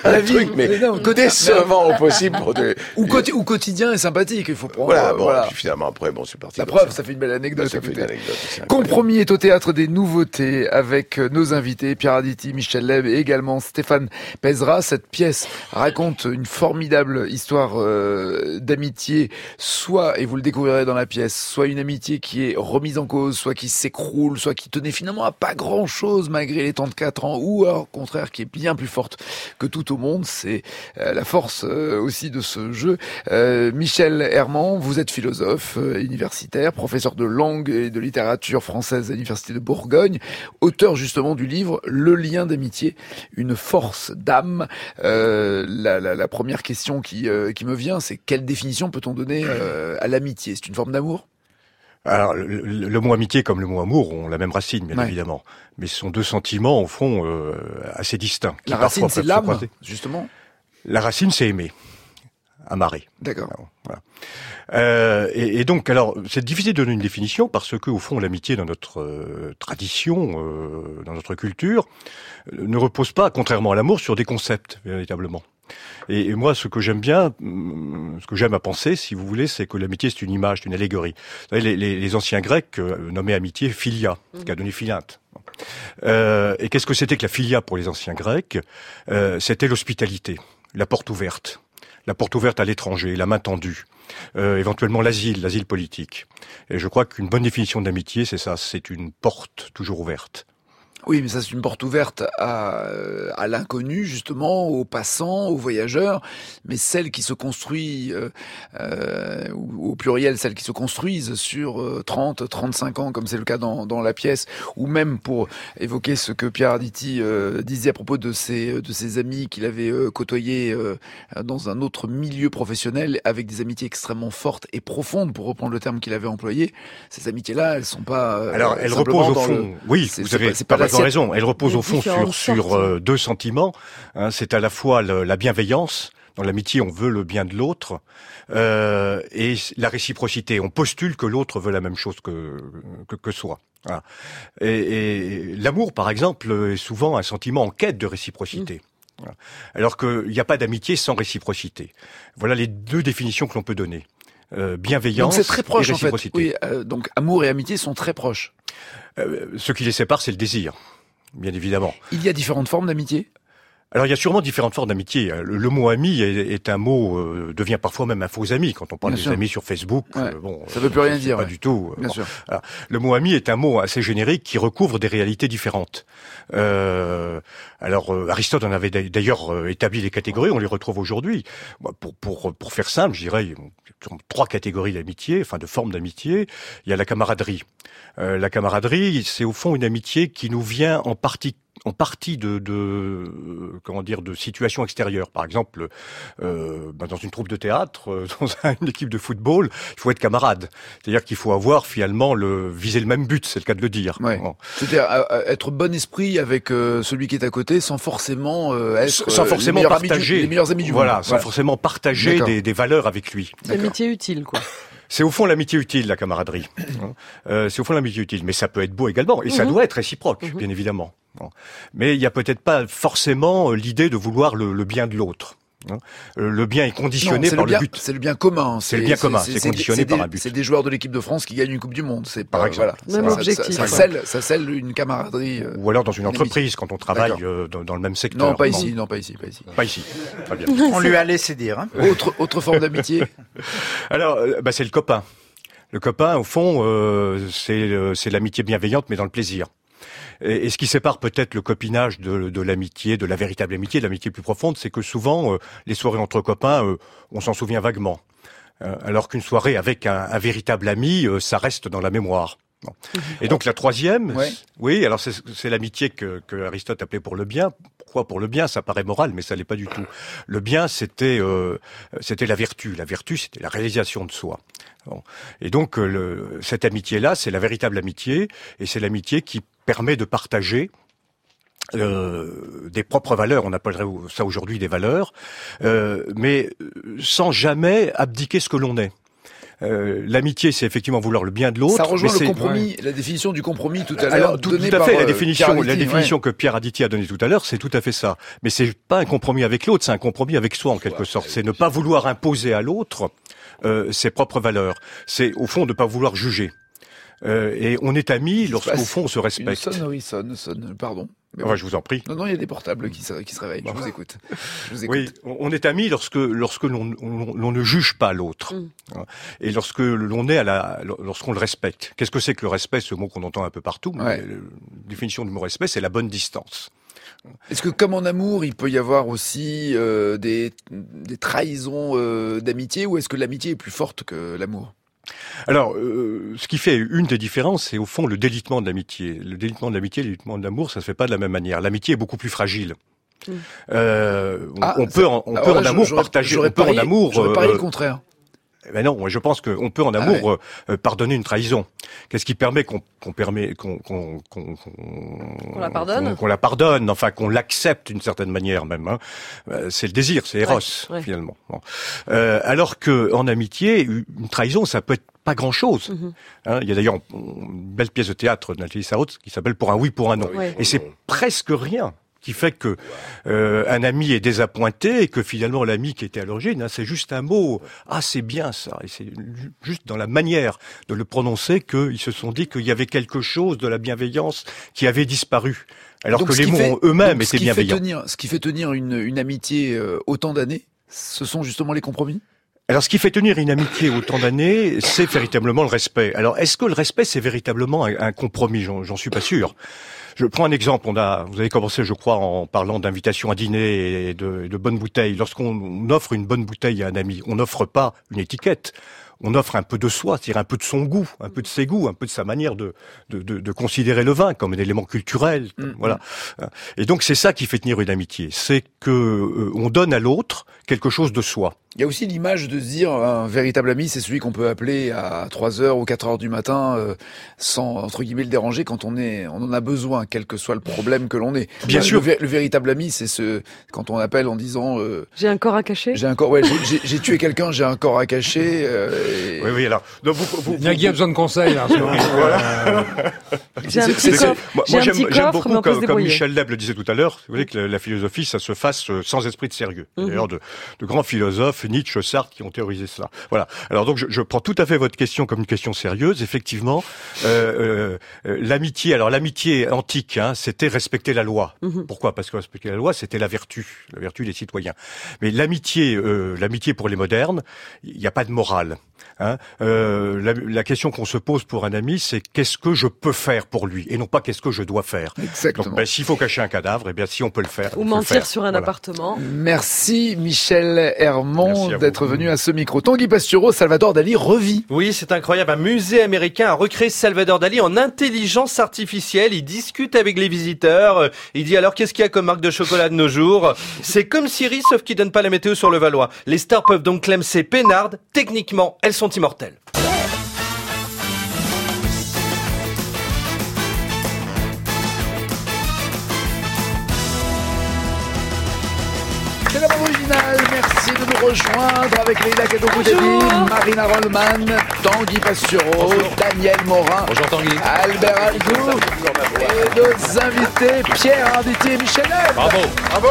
La un vie, truc, mais, mais non, décevant au possible. Pour des... ou, côté, ou quotidien et sympathique, il faut prendre. Voilà, bon, voilà. puis finalement, après, bon, c'est parti. La preuve, ça. ça fait une belle anecdote. Ça fait une anecdote. Compromis est au théâtre des nouveautés avec nos invités, Pierre Arditi, Michel Leb et également Stéphane Pezra. Cette pièce raconte une formidable histoire euh, d'amitié, soit, et vous le découvrirez dans la pièce, soit une amitié qui est remise en cause, soit qui s'écroule, soit qui tenait finalement à pas grand chose malgré les trente-quatre ans, ou alors, au contraire, qui est bien plus forte que tout au monde. C'est euh, la force euh, aussi de ce jeu. Euh, Michel Herman, vous êtes philosophe euh, universitaire, professeur de langue et de littérature française à l'université de Bourgogne, auteur justement du livre Le lien d'amitié, une force d'âme. Euh, la, la, la première question qui, euh, qui me vient, c'est quelle définition peut-on donner euh, à l'amitié? C'est une forme d'amour? Alors, le, le, le mot amitié comme le mot amour ont la même racine, bien ouais. évidemment. Mais ce sont deux sentiments, au fond, euh, assez distincts. La racine, c'est l'âme, justement? La racine, c'est aimer. Amarrer. D'accord. Voilà. Euh, et, et donc, alors, c'est difficile de donner une définition parce que, au fond, l'amitié dans notre euh, tradition, euh, dans notre culture, euh, ne repose pas, contrairement à l'amour, sur des concepts, véritablement. Et, et moi, ce que j'aime bien, ce que j'aime à penser, si vous voulez, c'est que l'amitié, c'est une image, c'est une allégorie. Vous savez, les, les, les anciens Grecs euh, nommaient amitié philia, ce qui a donné philinte. Euh, et qu'est-ce que c'était que la philia pour les anciens Grecs? euh, C'était l'hospitalité, la porte ouverte. La porte ouverte à l'étranger, la main tendue, euh, éventuellement l'asile, l'asile politique. Et je crois qu'une bonne définition d'amitié, c'est ça, c'est une porte toujours ouverte. Oui, mais ça c'est une porte ouverte à, à l'inconnu, justement, aux passants, aux voyageurs, mais celle qui se construit, euh, euh, ou au pluriel, celles qui se construisent sur euh, trente, trente-cinq ans, comme c'est le cas dans, dans la pièce, ou même pour évoquer ce que Pierre Arditi euh, disait à propos de ses, de ses amis qu'il avait euh, côtoyés euh, dans un autre milieu professionnel, avec des amitiés extrêmement fortes et profondes, pour reprendre le terme qu'il avait employé. Ces amitiés-là, elles sont pas... Euh, Alors, elles reposent au fond... Le... Oui, c'est, vous avez... C'est pas, c'est pas Vous avez raison, elle repose au fond sur, sur euh, deux sentiments. Hein, c'est à la fois le, la bienveillance, dans l'amitié on veut le bien de l'autre, euh, et la réciprocité. On postule que l'autre veut la même chose que, que, que soi. Voilà. Et, et l'amour, par exemple, est souvent un sentiment en quête de réciprocité. Mmh. Voilà. Alors qu'il n'y a pas d'amitié sans réciprocité. Voilà les deux définitions que l'on peut donner. Euh, bienveillance donc c'est très proche, et réciprocité. En fait. Oui, euh, donc amour et amitié sont très proches. Euh, ce qui les sépare, c'est le désir, bien évidemment. Il y a différentes formes d'amitié? Alors il y a sûrement différentes formes d'amitié. Le, le mot ami est, est un mot, euh, devient parfois même un faux ami quand on parle bien des sûr. Amis sur Facebook. Ouais. Euh, bon, ça veut plus rien dire. Pas ouais. du tout. Bien bon. sûr. Alors, le mot ami est un mot assez générique qui recouvre des réalités différentes. Euh, alors euh, Aristote en avait d'ailleurs euh, établi les catégories, on les retrouve aujourd'hui. Pour, pour, pour faire simple, je dirais trois catégories d'amitié, enfin de formes d'amitié. Il y a la camaraderie. Euh, la camaraderie, c'est au fond une amitié qui nous vient en partie en partie de, de euh, comment dire de situations extérieures. Par exemple, euh, ben dans une troupe de théâtre, euh, dans une équipe de football, il faut être camarade. C'est-à-dire qu'il faut avoir finalement le viser le même but, c'est le cas de le dire. Ouais. Bon. C'est-à-dire euh, être bon esprit avec euh, celui qui est à côté, sans forcément euh, être sans forcément les partager du, les meilleurs amis du voilà, monde. sans voilà. forcément partager des, des valeurs avec lui. C'est l'amitié utile, quoi. C'est au fond l'amitié utile, la camaraderie. euh, c'est au fond l'amitié utile, mais ça peut être beau également, et mmh. ça doit être réciproque, mmh. bien évidemment. Mais il n'y a peut-être pas forcément l'idée de vouloir le, le bien de l'autre. Le bien est conditionné non, par le, le bien, but. C'est le bien commun. C'est le bien commun. C'est conditionné par un but. C'est des joueurs de l'équipe de France qui gagnent une Coupe du Monde. C'est par exemple. Voilà. Même ça, objectif. Ça, ça, scelle, ça scelle une camaraderie. Euh, Ou alors dans une entreprise quand on travaille euh, dans, dans le même secteur. Non, pas non. ici. Non, pas ici. Pas ici. Pas ici. Très bien. On lui a laissé dire. Hein. Autre autre forme d'amitié. Alors, euh, bah, c'est le copain. Le copain, au fond, euh, c'est euh, c'est l'amitié bienveillante, mais dans le plaisir. Et, et ce qui sépare peut-être le copinage de, de l'amitié, de la véritable amitié, de l'amitié plus profonde, c'est que souvent, euh, les soirées entre copains, euh, on s'en souvient vaguement. Euh, alors qu'une soirée avec un, un véritable ami, euh, ça reste dans la mémoire. Bon. Et donc la troisième, ouais. oui, alors c'est, c'est l'amitié que, que Aristote appelait pour le bien. Pourquoi pour le bien? Ça paraît moral, mais ça l'est pas du tout. Le bien, c'était euh, c'était la vertu. La vertu, c'était la réalisation de soi. Bon. Et donc le, cette amitié-là, c'est la véritable amitié, et c'est l'amitié qui permet de partager Euh, des propres valeurs, on appellerait ça aujourd'hui des valeurs, euh, mais sans jamais abdiquer ce que l'on est. Euh, l'amitié, c'est effectivement vouloir le bien de l'autre. Ça rejoint mais le c'est- compromis, la définition du compromis tout à l'heure. Alors, tout, donnée tout à par, fait, la euh, définition, Pierre la Arditi, définition ouais. que Pierre Arditi a donnée tout à l'heure, c'est tout à fait ça. Mais c'est pas un compromis avec l'autre, c'est un compromis avec soi en quelque sorte. C'est ne pas vouloir imposer à l'autre euh, ses propres valeurs. C'est au fond de ne pas vouloir juger. Euh, et on est amis lorsqu'au fond on se Une respecte. sonnerie sonne, sonne, pardon. Mais Enfin, bon. je vous en prie. Non, non, il y a des portables qui se, qui se réveillent. Je vous écoute. Je vous écoute. Oui, on on est amis lorsque lorsque l'on on, l'on ne juge pas l'autre, Mm. et lorsque l'on est à la lorsqu'on le respecte. Qu'est-ce que c'est que le respect, ce mot qu'on entend un peu partout? Ouais. La définition du mot respect, c'est la bonne distance. Est-ce que, comme en amour, il peut y avoir aussi euh, des, des trahisons euh, d'amitié, ou est-ce que l'amitié est plus forte que l'amour? Alors, euh, ce qui fait une des différences, c'est au fond le délitement de l'amitié. Le délitement de l'amitié, le délitement de l'amour, ça se fait pas de la même manière. L'amitié est beaucoup plus fragile. Mm. Euh, on, Ah, on peut, en, on alors peut là, en amour j'aurais- partager. j'aurais On peut en parié- amour. j'aurais parié euh, le contraire. Ben non, moi je pense qu'on peut en Ah amour ouais. euh, pardonner une trahison. Qu'est-ce qui permet qu'on qu'on permet qu'on qu'on qu'on On la pardonne qu'on qu'on la pardonne, enfin qu'on l'accepte d'une certaine manière même. Hein. Euh, C'est le désir, c'est Eros Ouais, ouais. finalement. Bon. Euh, alors que en amitié, une trahison, ça peut être pas grand-chose. Mhm. Hein, il y a d'ailleurs une belle pièce de théâtre de Nathalie Sarraute qui s'appelle Pour un oui, pour un non. Ouais. Et c'est presque rien qui fait que euh, un ami est désappointé et que finalement l'ami qui était à l'origine, hein, c'est juste un mot. Ah, c'est bien ça. Et c'est juste dans la manière de le prononcer qu'ils se sont dit qu'il y avait quelque chose de la bienveillance qui avait disparu. Alors Donc, que ce les qui mots fait- eux-mêmes donc, ce étaient qui fait bienveillants. tenir- ce qui fait tenir une, une amitié euh, autant d'années, ce sont justement les compromis? Alors, ce qui fait tenir une amitié autant d'années, c'est véritablement le respect. Alors, est-ce que le respect, c'est véritablement un, un compromis? J'en j'en suis pas sûr. Je prends un exemple. On a, vous avez commencé, je crois, en parlant d'invitation à dîner et de, de bonnes bouteilles. Lorsqu'on offre une bonne bouteille à un ami, on n'offre pas une étiquette. On offre un peu de soi, c'est-à-dire un peu de son goût, un peu de ses goûts, un peu de sa manière de, de, de, de considérer le vin comme un élément culturel. Comme, Mm. Voilà. Et donc, c'est ça qui fait tenir une amitié. C'est que euh, on donne à l'autre quelque chose de soi. Il y a aussi l'image de se dire un véritable ami, c'est celui qu'on peut appeler à trois heures ou quatre heures du matin euh, sans, entre guillemets, le déranger quand on est, on en a besoin, quel que soit le problème que l'on est. Bien le, sûr. Le, vé- le véritable ami, c'est ce, quand on appelle en disant, euh, J'ai un corps à cacher. j'ai un corps, ouais, j'ai- j'ai j'ai tué quelqu'un, j'ai un corps à cacher. euh, et- Oui, oui, alors. Donc, vous, vous, Nagui a besoin de conseils, là, en ce moment. Voilà. J'ai un C'est- petit c'est- coffre. Moi, J'ai moi, un j'aime petit j'aime coffre, mais beaucoup, on peut se comme, comme débrouiller. Michel Leb le disait tout à l'heure, vous voulez que la, la philosophie, ça se fasse euh, sans esprit de sérieux. Mhm. D'ailleurs, de, de grands philosophes, Nietzsche, Sartre, qui ont théorisé cela. Voilà. Alors donc, je, je prends tout à fait votre question comme une question sérieuse. Effectivement, euh, euh, l'amitié. Alors l'amitié antique, hein, c'était respecter la loi. Mhm. Pourquoi? Parce que respecter la loi, c'était la vertu, la vertu des citoyens. Mais l'amitié, euh, l'amitié pour les modernes, il n'y a pas de morale. Hein. Euh, la, la question qu'on se pose pour un ami, c'est qu'est-ce que je peux faire pour lui, et non pas qu'est-ce que je dois faire. Exactement. Donc, ben, s'il faut cacher un cadavre, eh bien, si on peut le faire. Ou on peut le mentir faire. sur un Voilà. appartement. Merci Michel Hermand Merci à vous. d'être venu à ce micro. Tanguy Pastureau, Salvador Dali revit. Oui, c'est incroyable. Un musée américain a recréé Salvador Dali en intelligence artificielle. Il discute avec les visiteurs. Euh, Il dit alors qu'est-ce qu'il y a comme marque de chocolat de nos jours? C'est comme Siri, sauf qu'il donne pas la météo sur le Valois. Les stars peuvent donc clamser peinardes. Techniquement, elles sont immortelles. C'est la bande originale. Merci de nous rejoindre avec Leïla Kadouroudeli, Marina Rollman, Tanguy Pastureau, Daniel Morin, Bonjour Tanguy. Albert Algou et nos invités Pierre Arditi et Michel Leb. Bravo. Bravo.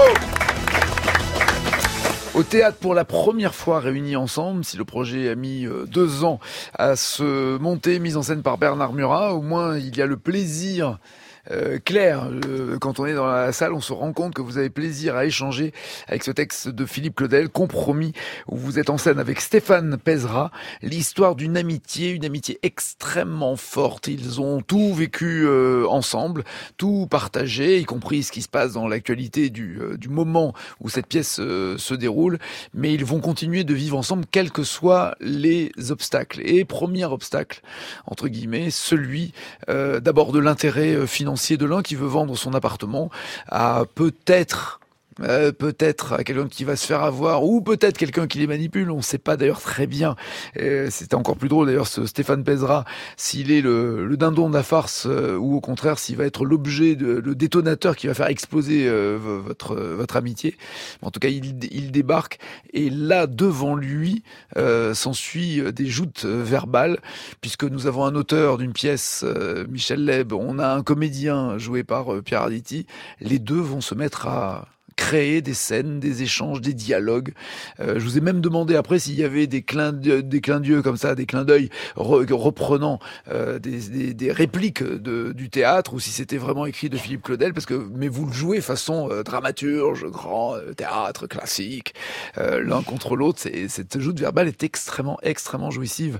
Au théâtre pour la première fois réunis ensemble, si le projet a mis euh, deux ans à se monter, mise en scène par Bernard Murat, au moins il y a le plaisir euh, clair. Euh, quand on est dans la salle, on se rend compte que vous avez plaisir à échanger avec ce texte de Philippe Claudel, Compromis, où vous êtes en scène avec Stéphane Pezra, l'histoire d'une amitié, une amitié extrêmement forte. Ils ont tout vécu euh, ensemble, tout partagé, y compris ce qui se passe dans l'actualité du, euh, du moment où cette pièce euh, se déroule, mais ils vont continuer de vivre ensemble quels que soient les obstacles. Et premier obstacle, entre guillemets, celui euh, d'abord de l'intérêt euh, financier de l'un qui veut vendre son appartement à peut-être Euh, peut-être à quelqu'un qui va se faire avoir, ou peut-être quelqu'un qui les manipule, on ne sait pas d'ailleurs très bien. Euh, c'était encore plus drôle d'ailleurs ce Stéphane Pézra, s'il est le, le dindon de la farce, euh, ou au contraire s'il va être l'objet, de, le détonateur qui va faire exploser euh, votre, votre amitié. En tout cas, il, il débarque, et là, devant lui, euh, s'ensuit des joutes verbales, puisque nous avons un auteur d'une pièce, euh, Michel Leb, on a un comédien joué par euh, Pierre Arditi. Les deux vont se mettre à créer des scènes, des échanges, des dialogues. Euh, je vous ai même demandé après s'il y avait des clins d'yeux, des clins d'yeux comme ça, des clins d'œil re, reprenant euh, des, des, des répliques de, du théâtre, ou si c'était vraiment écrit de Philippe Claudel, parce que mais vous le jouez façon euh, dramaturge, grand euh, théâtre classique, euh, l'un contre l'autre. C'est, cette joute verbale est extrêmement, extrêmement jouissive.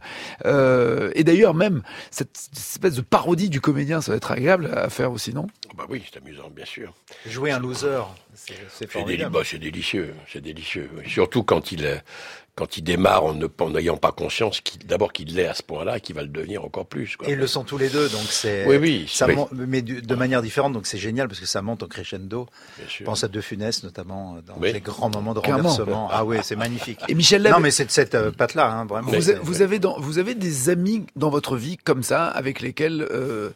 Euh, et d'ailleurs même cette, cette espèce de parodie du comédien, ça va être agréable à faire aussi, non? Bah oui, c'est amusant, bien sûr. Jouer un loser, c'est, c'est formidable. C'est, déli- bah, c'est délicieux, c'est délicieux. Oui. Surtout quand il, quand il démarre en n'ayant pas conscience qu'il, d'abord qu'il l'est à ce point-là et qu'il va le devenir encore plus. Quoi. Et ils le sont tous les deux, donc c'est. Oui, oui. Ça oui. Mon... mais de, de manière différente, donc c'est génial parce que ça monte au crescendo. Je pense à De Funès notamment dans oui. les grands moments de renversement. Ah oui, c'est magnifique. Et Michel Leb... Non, mais c'est de cette euh, patte-là, hein, vraiment. Vous, a, vous avez dans, vous avez des amis dans votre vie comme ça, avec lesquels euh,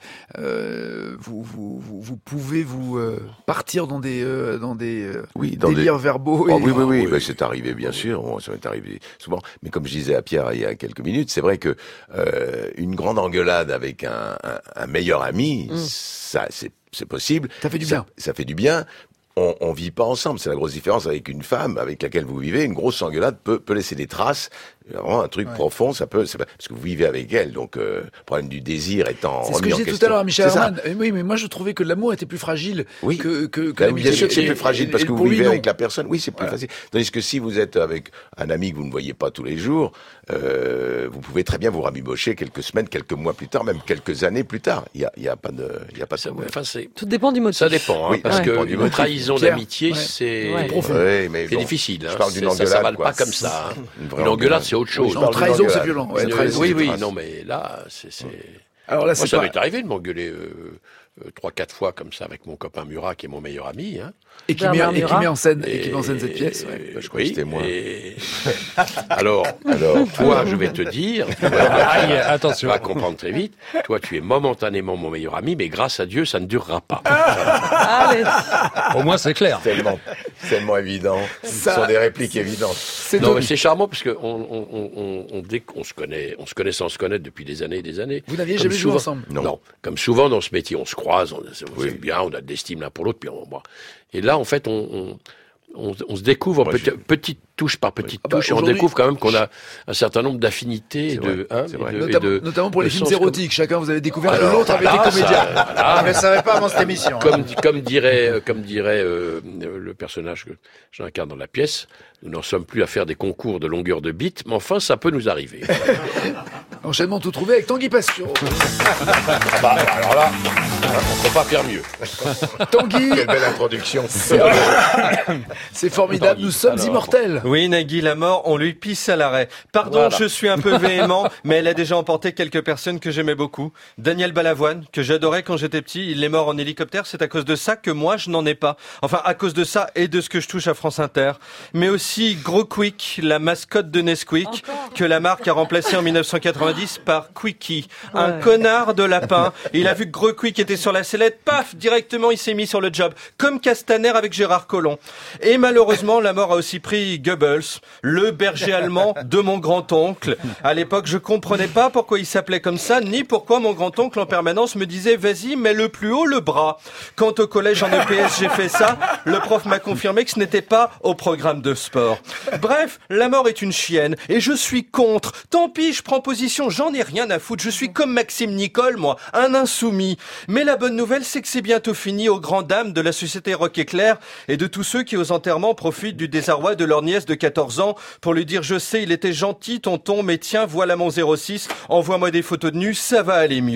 euh, vous, vous, vous, vous pouvez vous euh, partir dans des euh, dans des euh, oui, dans délires des... verbaux. Oh, et... oui, oui, oui, oui. Bah, c'est arrivé bien sûr. Bon, ça m'est arrivé souvent. Mais comme je disais à Pierre il y a quelques minutes, c'est vrai que euh, une grande engueulade avec un, un, un meilleur ami, mmh. ça, c'est, c'est possible. Ça fait du ça, bien. Ça fait du bien. On, on vit pas ensemble. C'est la grosse différence avec une femme avec laquelle vous vivez. Une grosse engueulade peut, peut laisser des traces. Vraiment un truc ouais. profond, ça peut, c'est pas, parce que vous vivez avec elle, donc euh, le problème du désir étant remis en question. C'est ce que je disais tout à l'heure à Michel Herman. Oui, mais moi je trouvais que l'amour était plus fragile oui. que que, que bah, bien sûr que c'est plus fragile et, parce et que vous vivez lui, avec la personne. Oui, c'est plus voilà. facile. Tandis que si vous êtes avec un ami que vous ne voyez pas tous les jours, euh, vous pouvez très bien vous rabibocher quelques semaines, quelques mois plus tard, même quelques années plus tard. Il y a, il y a pas de, il y a pas ça. Enfin, c'est tout dépend du motif. Ça dépend, hein, oui, parce ouais. que une trahison Pierre, d'amitié, ouais. c'est ouais. profond. Ouais, mais c'est bon, difficile. Hein. Je parle d'une engueulade. Ça s'avale quoi. pas comme ça. Hein. Une, une engueulade, c'est autre chose. Oui, trahison, c'est violent. Ouais, trahison, oui, oui, non, mais là, c'est. c'est... Alors là, Moi, c'est ça pas... m'est arrivé de m'engueuler euh, euh, trois, quatre fois comme ça avec mon copain Murat, qui est mon meilleur ami. Hein. Et, qui met, et qui met en scène, et, et qui met en scène cette pièce. Ouais. Bah, je crois oui, que c'était moi. Et... alors, alors, toi, je vais te dire, tu vas, Aïe, attention. tu vas comprendre très vite. Toi, tu es momentanément mon meilleur ami, mais grâce à Dieu, ça ne durera pas. Allez. Au moins, c'est clair. Tellement, tellement évident. Ça, Ce sont des répliques évidentes. C'est non, mais c'est charmant parce que on, on, on, on, dès qu'on se connaît, on se connaît sans se connaître depuis des années et des années. Vous n'aviez comme jamais souvent, joué ensemble? Non. non. Comme souvent dans ce métier, on se croise, on, on oui. s'aime bien, on a de l'estime l'un pour l'autre, puis on, bon. Et là, en fait, on, on, on, on se découvre Moi, petit, petite touche par petite oui. touche, ah bah, et on découvre quand même qu'on a un certain nombre d'affinités et de, hein, et de, notamment, et de, notamment pour les films érotiques. Comme... Chacun, vous avez découvert Alors, que l'autre avait là, été comédien. Ça, voilà. Je ne le savais pas avant cette émission. Comme, hein. comme dirait, comme dirait euh, le personnage que j'incarne dans la pièce, nous n'en sommes plus à faire des concours de longueur de bite, mais enfin, ça peut nous arriver. Enchaînement tout trouvé avec Tanguy Passion. Ah bah, alors là, on ne peut pas faire mieux. Tanguy. Quelle belle introduction. C'est, c'est formidable, Tanguy. Nous sommes alors, immortels. Oui, Nagui, la mort, on lui pisse à l'arrêt. Pardon, voilà. Je suis un peu véhément, mais elle a déjà emporté quelques personnes que j'aimais beaucoup. Daniel Balavoine, que j'adorais quand j'étais petit, il est mort en hélicoptère, c'est à cause de ça que moi, je n'en ai pas. Enfin, à cause de ça et de ce que je touche à France Inter. Mais aussi Gros Quick, la mascotte de Nesquik, Encore que la marque a remplacé en dix-neuf cent quatre-vingt-dix par Quickie. Ouais. Un connard de lapin. Il a vu que Gros Quick était sur la sellette, paf, directement il s'est mis sur le job. Comme Castaner avec Gérard Collomb. Et malheureusement, la mort a aussi pris Goebbels, le berger allemand de mon grand-oncle. À l'époque, je comprenais pas pourquoi il s'appelait comme ça, ni pourquoi mon grand-oncle en permanence me disait « Vas-y, mets le plus haut le bras ». Quand au collège en E P S j'ai fait ça, le prof m'a confirmé que ce n'était pas au programme de sport. Bref, la mort est une chienne, et je suis contre. Tant pis, je prends position, j'en ai rien à foutre. Je suis comme Maxime Nicole, moi, un insoumis. Mais la bonne nouvelle, c'est que c'est bientôt fini aux grandes dames de la société Rock Éclair et de tous ceux qui, aux enterrements, profitent du désarroi de leur nièce de quatorze ans pour lui dire « Je sais, il était gentil, tonton, mais tiens, voilà mon zéro six, envoie-moi des photos de nu, ça va aller mieux. »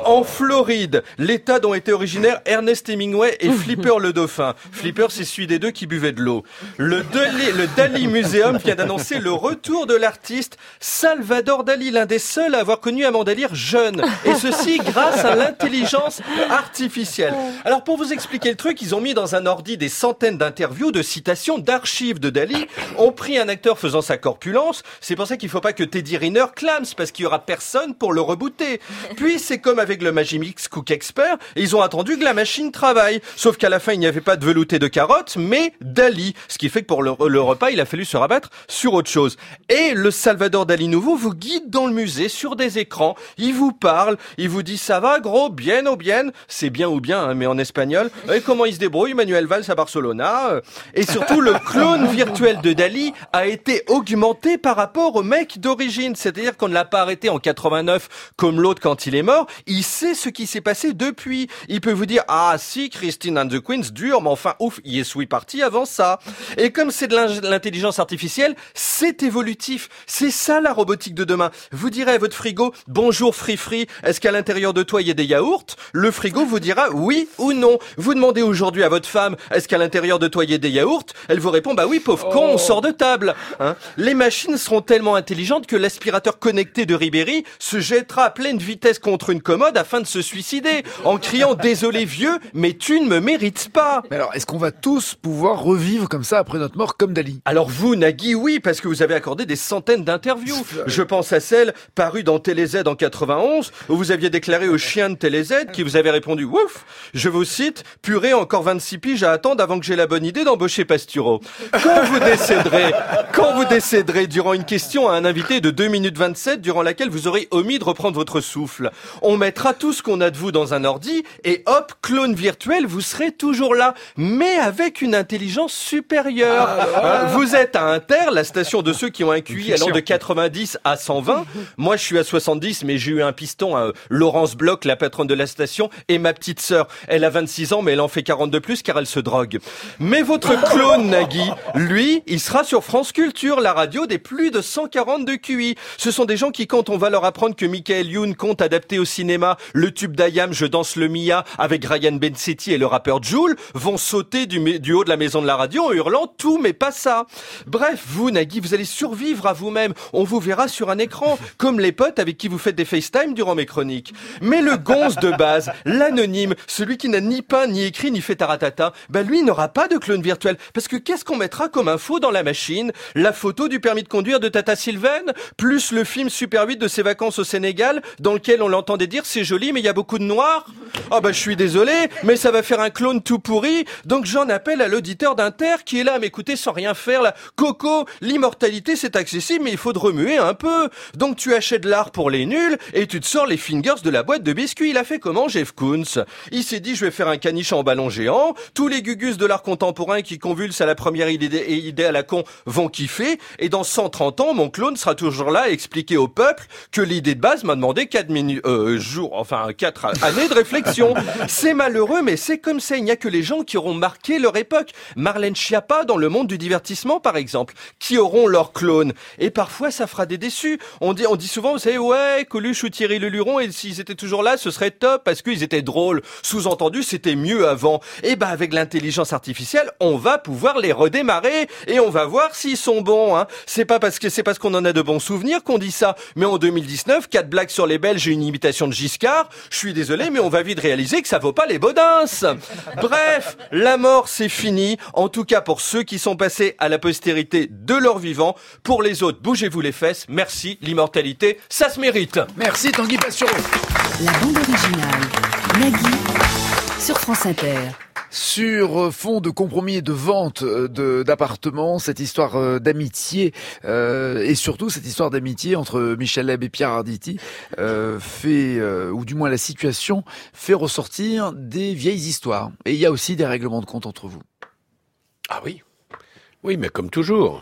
En Floride, l'état dont étaient originaires Ernest Hemingway et Flipper le dauphin. Flipper, c'est celui des deux qui buvait de l'eau. Le Dali, le Dali Museum vient d'annoncer le retour de l'artiste Salvador Dali, l'un des seuls à avoir connu Amanda Lear jeune. Et ceci grâce à l'intelligence artificielle. Alors pour vous expliquer le truc, ils ont mis dans un ordi des centaines d'interviews, de citations, d'archives de Dali, ont pris un acteur faisant sa corpulence. C'est pour ça qu'il faut pas que Teddy Riner clame, parce qu'il y aura personne pour le rebooter. Puis c'est comme avec le Magimix Cook Expert, ils ont attendu que la machine travaille. Sauf qu'à la fin, il n'y avait pas de velouté de carottes, mais Dali. Ce qui fait que pour le, le repas, il a fallu se rabattre sur autre chose. Et le Salvador Dali nouveau vous guide dans le musée sur des écrans. Il vous parle, il vous dit ça va gros, bien ou bien. C'est bien ou bien, hein, mais en espagnol. Et comment il se débrouille, Manuel Valls à Barcelona. Et surtout, le clone virtuel de Dali a été augmenté par rapport au mec d'origine. C'est-à-dire qu'on ne l'a pas arrêté en quatre-vingt-neuf comme l'autre quand il est mort. Il sait ce qui s'est passé depuis. Il peut vous dire, ah si, Christine and the Queens, dur, mais enfin, ouf, y est-ce parti avant ça. Et comme c'est de l'intelligence artificielle, c'est évolutif. C'est ça la robotique de demain. Vous direz à votre frigo, bonjour Free Free, est-ce qu'à l'intérieur de toi il y a des yaourts? Le frigo vous dira oui ou non. Vous demandez aujourd'hui à votre femme, est-ce qu'à l'intérieur de toi il y a des yaourts? Elle vous répond, bah oui, pauvre oh. con, on sort de table. Hein, les machines seront tellement intelligentes que l'aspirateur connecté de Ribéry se jettera à pleine vitesse contre une commode afin de se suicider, en criant, désolé vieux, mais tu ne me mérites pas. Mais alors, est-ce qu'on va tous pouvoir revivre comme ça après notre mort, comme Dali? Alors vous, Nagui, oui, parce que vous avez accordé des centaines d'interviews. Je pense à celle parue dans Télé Z en quatre-vingt-onze, où vous aviez déclaré au chien de Télé Z qui vous avait répondu, ouf, je vous cite, purée, encore vingt-six piges à attendre avant que j'ai la bonne idée d'embaucher Pastureau. Quand vous décéderez, quand vous décéderez durant une question à un invité de deux minutes vingt-sept, durant laquelle vous aurez omis de reprendre votre souffle, on mettra tout ce qu'on a de vous dans un ordi, et hop, clone virtuel, vous serez toujours là, mais avec une intelligence supérieure. Ah, vous êtes à Inter, la station de ceux qui ont un Q I allant de quatre-vingt-dix à cent vingt. Moi, je suis à soixante-dix, mais j'ai eu un piston, à Laurence Bloch, la patronne de la station, et ma petite sœur. Elle a vingt-six ans, mais elle en fait quarante de plus car elle se drogue. Mais votre clone, Nagui, lui, il sera sur France Culture, la radio des plus de cent quarante de Q I. Ce sont des gens qui, quand on va leur apprendre que Michael Youn compte adapter au cinéma le tube d'Ayam, Je danse le Mia, avec Ryan Bensetti et le rappeur Jul, vont sauter du, du haut de la maison de la radio en hurlant tout mais pas ça. Bref, vous Nagui, vous allez survivre à vous-même. On vous verra sur un écran, comme les potes avec qui vous faites des FaceTime durant mes chroniques. Mais le gonze de base, l'anonyme, celui qui n'a ni peint, ni écrit, ni fait taratata, bah lui n'aura pas de clone virtuel. Parce que qu'est-ce qu'on mettra comme info dans la machine? La photo du permis de conduire de Tata Sylvaine, plus le film Super huit de ses vacances au Sénégal, dans lequel on l'entendait dire c'est joli mais il y a beaucoup de noir. Ah bah je suis désolé, mais ça va faire un clone tout pourri. Donc j'en appelle à l'auditeur d'Inter qui est là à m'écouter sans rien faire là. Coco, l'immortalité c'est accessible mais il faut de remuer un peu. Donc tu achètes de l'art pour les nuls et tu te sors les fingers de la boîte de biscuits. Il a fait comment Jeff Koons? Il s'est dit je vais faire un caniche en ballon géant. Tous les gugus de l'art contemporain qui convulsent à la première idée, idée à la con vont kiffer. Et dans cent trente ans, mon clone sera toujours là à expliquer au peuple que l'idée de base m'a demandé quatre minutes, euh, jours, enfin quatre années de réflexion. C'est malheureux, mais c'est comme ça. Il n'y a que les gens qui auront marqué leur époque. Marlène Schiappa dans le monde du divertissement, par exemple, qui auront leur clone. Et parfois, ça fera des déçus. On dit, on dit souvent, vous savez, ouais, Coluche ou Thierry Leluron, et s'ils étaient toujours là, ce serait top parce qu'ils étaient drôles. Sous-entendu, c'était mieux avant. Et ben, avec l'intelligence artificielle, on va pouvoir les redémarrer et on va voir s'ils sont bons, hein. C'est pas parce que c'est parce qu'on en a de bons souvenirs qu'on dit ça. Mais en deux mille dix-neuf, quatre blagues sur les Belges et une imitation de Giscard. Je suis désolé, mais on va vite réaliser que ça vaut pas les bodins. Bref, la mort, c'est fini. En tout cas, pour ceux qui sont passés à la postérité de leur vivant. Pour les autres, bougez-vous les fesses. Merci, l'immortalité, ça se mérite. Merci, Tanguy Pastureau. La bande originale, Nagui, sur France Inter. Sur fond de compromis et de vente de, d'appartements, cette histoire d'amitié euh, et surtout cette histoire d'amitié entre Michel Leb et Pierre Arditi euh, fait, euh, ou du moins la situation, fait ressortir des vieilles histoires. Et il y a aussi des règlements de compte entre vous. Ah oui, oui, mais comme toujours,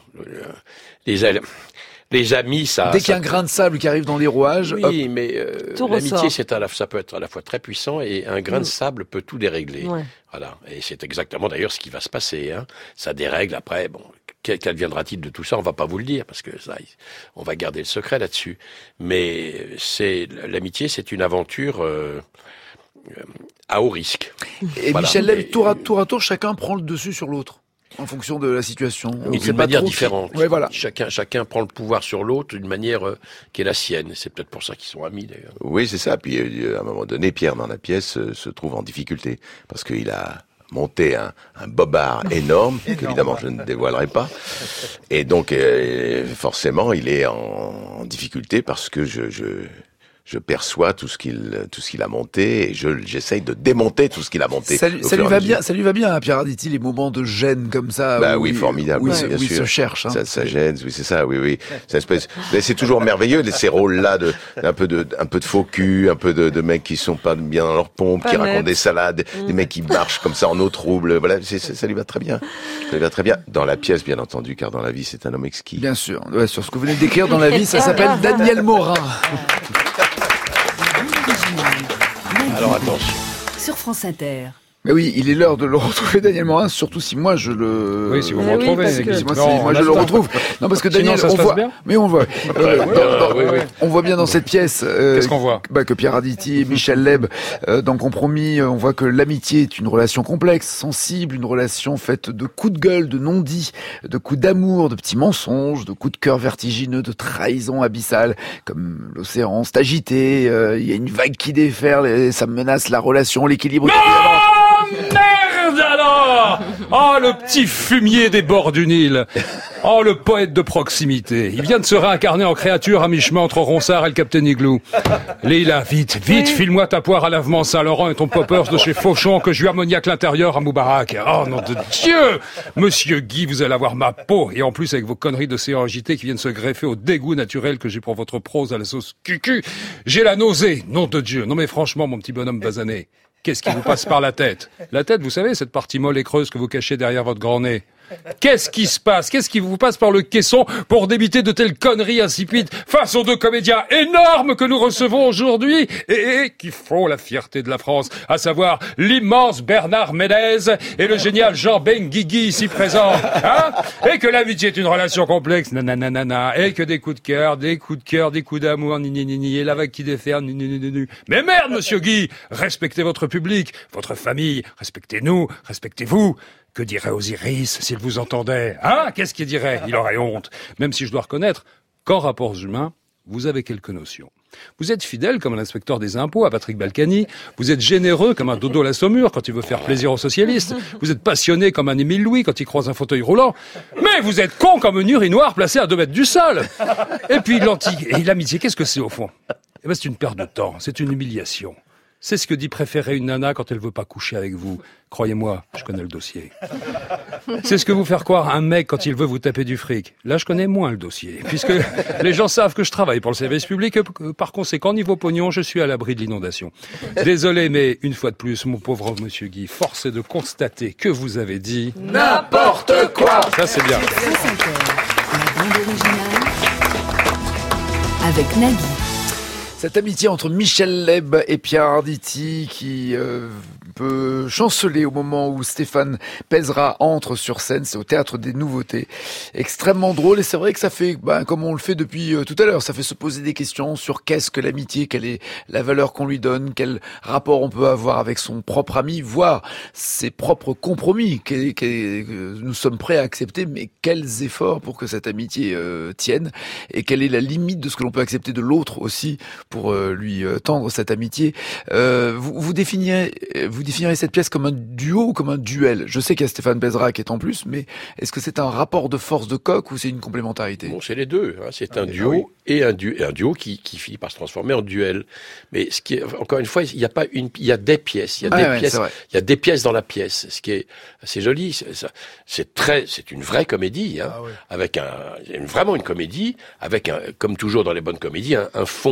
les Les amis, ça... Dès qu'il y a un grain de sable qui arrive dans les rouages... Oui, hop, mais euh, l'amitié, c'est à la, ça peut être à la fois très puissant et un grain mmh. de sable peut tout dérégler. Ouais. Voilà. Et c'est exactement d'ailleurs ce qui va se passer. Hein. Ça dérègle après, bon, Qu'adviendra-t-il de tout ça? On va pas vous le dire parce que ça, on va garder le secret là-dessus. Mais c'est l'amitié, c'est une aventure euh, à haut risque. Et voilà. Michel Leb, tour à tour à tour, chacun prend le dessus sur l'autre. En fonction de la situation. Et d'une manière différente. Ouais, voilà. Chacun, chacun prend le pouvoir sur l'autre d'une manière euh, qui est la sienne. C'est peut-être pour ça qu'ils sont amis, d'ailleurs. Oui, c'est ça. Puis, euh, à un moment donné, Pierre, dans la pièce, euh, se trouve en difficulté. Parce qu'il a monté un, un bobard énorme, qu'évidemment je ne dévoilerai pas. Et donc, euh, forcément, il est en, en difficulté parce que je... je Je perçois tout ce qu'il tout ce qu'il a monté et je j'essaye de démonter tout ce qu'il a monté. Ça, lui, ça lui va bien, ça lui va bien à Pierre Arditi, les moments de gêne comme ça. Bah oui, formidable, où, oui, où, bien où sûr. il se cherche. Hein. Ça, ça gêne, oui, c'est ça, oui, oui. C'est, espèce, c'est toujours merveilleux ces rôles-là de un peu de un peu de faux cul, un peu de, de mecs qui sont pas bien dans leur pompe, pas qui net. Racontent des salades, mmh. des mecs qui marchent comme ça en eau trouble. Voilà, c'est, c'est, ça lui va très bien. Ça lui va très bien dans la pièce, bien entendu, car dans la vie, c'est un homme exquis. Bien sûr. Ouais, sur ce que vous venez de décrire dans la vie, ça s'appelle Daniel Morin. Alors attention. Sur France Inter. Mais oui, il est l'heure de le retrouver, Daniel Morin, surtout si moi je le... Oui, si vous me retrouvez. Oui, que... si moi, non, si moi je le retrouve. Non, parce que Daniel, Sinon, ça on se voit... bien Mais on voit... Euh, ouais, dans, dans, oui, oui. On voit bien dans cette pièce... Euh, Qu'est-ce qu'on voit bah, que Pierre Arditi et Michel Leb, euh, dans Compromis, on voit que l'amitié est une relation complexe, sensible, une relation faite de coups de gueule, de non-dits, de coups d'amour, de petits mensonges, de coups de cœur vertigineux, de trahison abyssale, comme l'océan s'est agité, il euh, y a une vague qui déferle et ça menace la relation, l'équilibre... Merde alors! Oh, le petit fumier des bords du Nil. Oh, le poète de proximité. Il vient de se réincarner en créature à mi-chemin entre Ronsard et le Captain Igloo. Lila, vite, vite, file-moi ta poire à lavement Saint-Laurent et ton poppers de chez Fauchon que je lui ammoniaque l'intérieur à Moubarak. Oh, nom de Dieu! Monsieur Guy, vous allez avoir ma peau. Et en plus, avec vos conneries de C O J T qui viennent se greffer au dégoût naturel que j'ai pour votre prose à la sauce cucu. J'ai la nausée, nom de Dieu. Non mais franchement, mon petit bonhomme basané. Qu'est-ce qui vous passe par la tête? La tête, vous savez, cette partie molle et creuse que vous cachez derrière votre grand nez. Qu'est-ce qui se passe? Qu'est-ce qui vous passe par le caisson pour débiter de telles conneries insipides face aux deux comédiens énormes que nous recevons aujourd'hui et, et qui font la fierté de la France, à savoir l'immense Bernard Ménez et le génial Jean Benguigui ici présent, hein? Et que l'amitié est une relation complexe, nananana, et que des coups de cœur, des coups de cœur, des coups d'amour, ni ni ni ni, et la vague qui déferle, ni ni ni ni ni. Mais merde, monsieur Guy, respectez votre public, votre famille, respectez-nous, respectez-vous. Que dirait Osiris s'il vous entendait? Hein? Qu'est-ce qu'il dirait? Il aurait honte. Même si je dois reconnaître qu'en rapports humains, vous avez quelques notions. Vous êtes fidèle comme un inspecteur des impôts à Patrick Balkany. Vous êtes généreux comme un Dodo la Saumure quand il veut faire plaisir aux socialistes. Vous êtes passionné comme un Émile Louis quand il croise un fauteuil roulant. Mais vous êtes con comme une urinoir placée à deux mètres du sol. Et puis l'antique et l'amitié, qu'est-ce que c'est au fond? Eh ben, c'est une perte de temps. C'est une humiliation. C'est ce que dit préférer une nana quand elle veut pas coucher avec vous. Croyez-moi, je connais le dossier. C'est ce que vous faire croire un mec quand il veut vous taper du fric. Là, je connais moins le dossier, puisque les gens savent que je travaille pour le service public, et que, par conséquent, niveau pognon, je suis à l'abri de l'inondation. Désolé, mais une fois de plus, mon pauvre monsieur Guy, force est de constater que vous avez dit... n'importe quoi. Ça, c'est bien. La bande originale avec Nagui. Cette amitié entre Michel Leb et Pierre Arditi qui euh, peut chanceler au moment où Stéphane Pézra entre sur scène, c'est au Théâtre des Nouveautés. Extrêmement drôle et c'est vrai que ça fait, ben, comme on le fait depuis euh, tout à l'heure, ça fait se poser des questions sur qu'est-ce que l'amitié, quelle est la valeur qu'on lui donne, quel rapport on peut avoir avec son propre ami, voire ses propres compromis que, que nous sommes prêts à accepter, mais quels efforts pour que cette amitié euh, tienne et quelle est la limite de ce que l'on peut accepter de l'autre aussi pour euh, lui euh, tendre cette amitié. Euh, vous, vous définirez, vous définirez cette pièce comme un duo ou comme un duel? Je sais qu'il y a Stéphane Pézra qui est en plus, mais est-ce que c'est un rapport de force de coq ou c'est une complémentarité? Bon, c'est les deux. Hein. C'est un ah, duo ah oui. et un, du, un duo qui, qui finit par se transformer en duel. Mais ce qui est, encore une fois, il y a pas une, il y a des pièces. Il y a ah, des ouais, pièces. Il y a des pièces dans la pièce. Ce qui est assez joli. C'est, ça, c'est très, c'est une vraie comédie, hein, ah, ouais. avec un, vraiment une comédie avec un, comme toujours dans les bonnes comédies, un, un fond. Il y a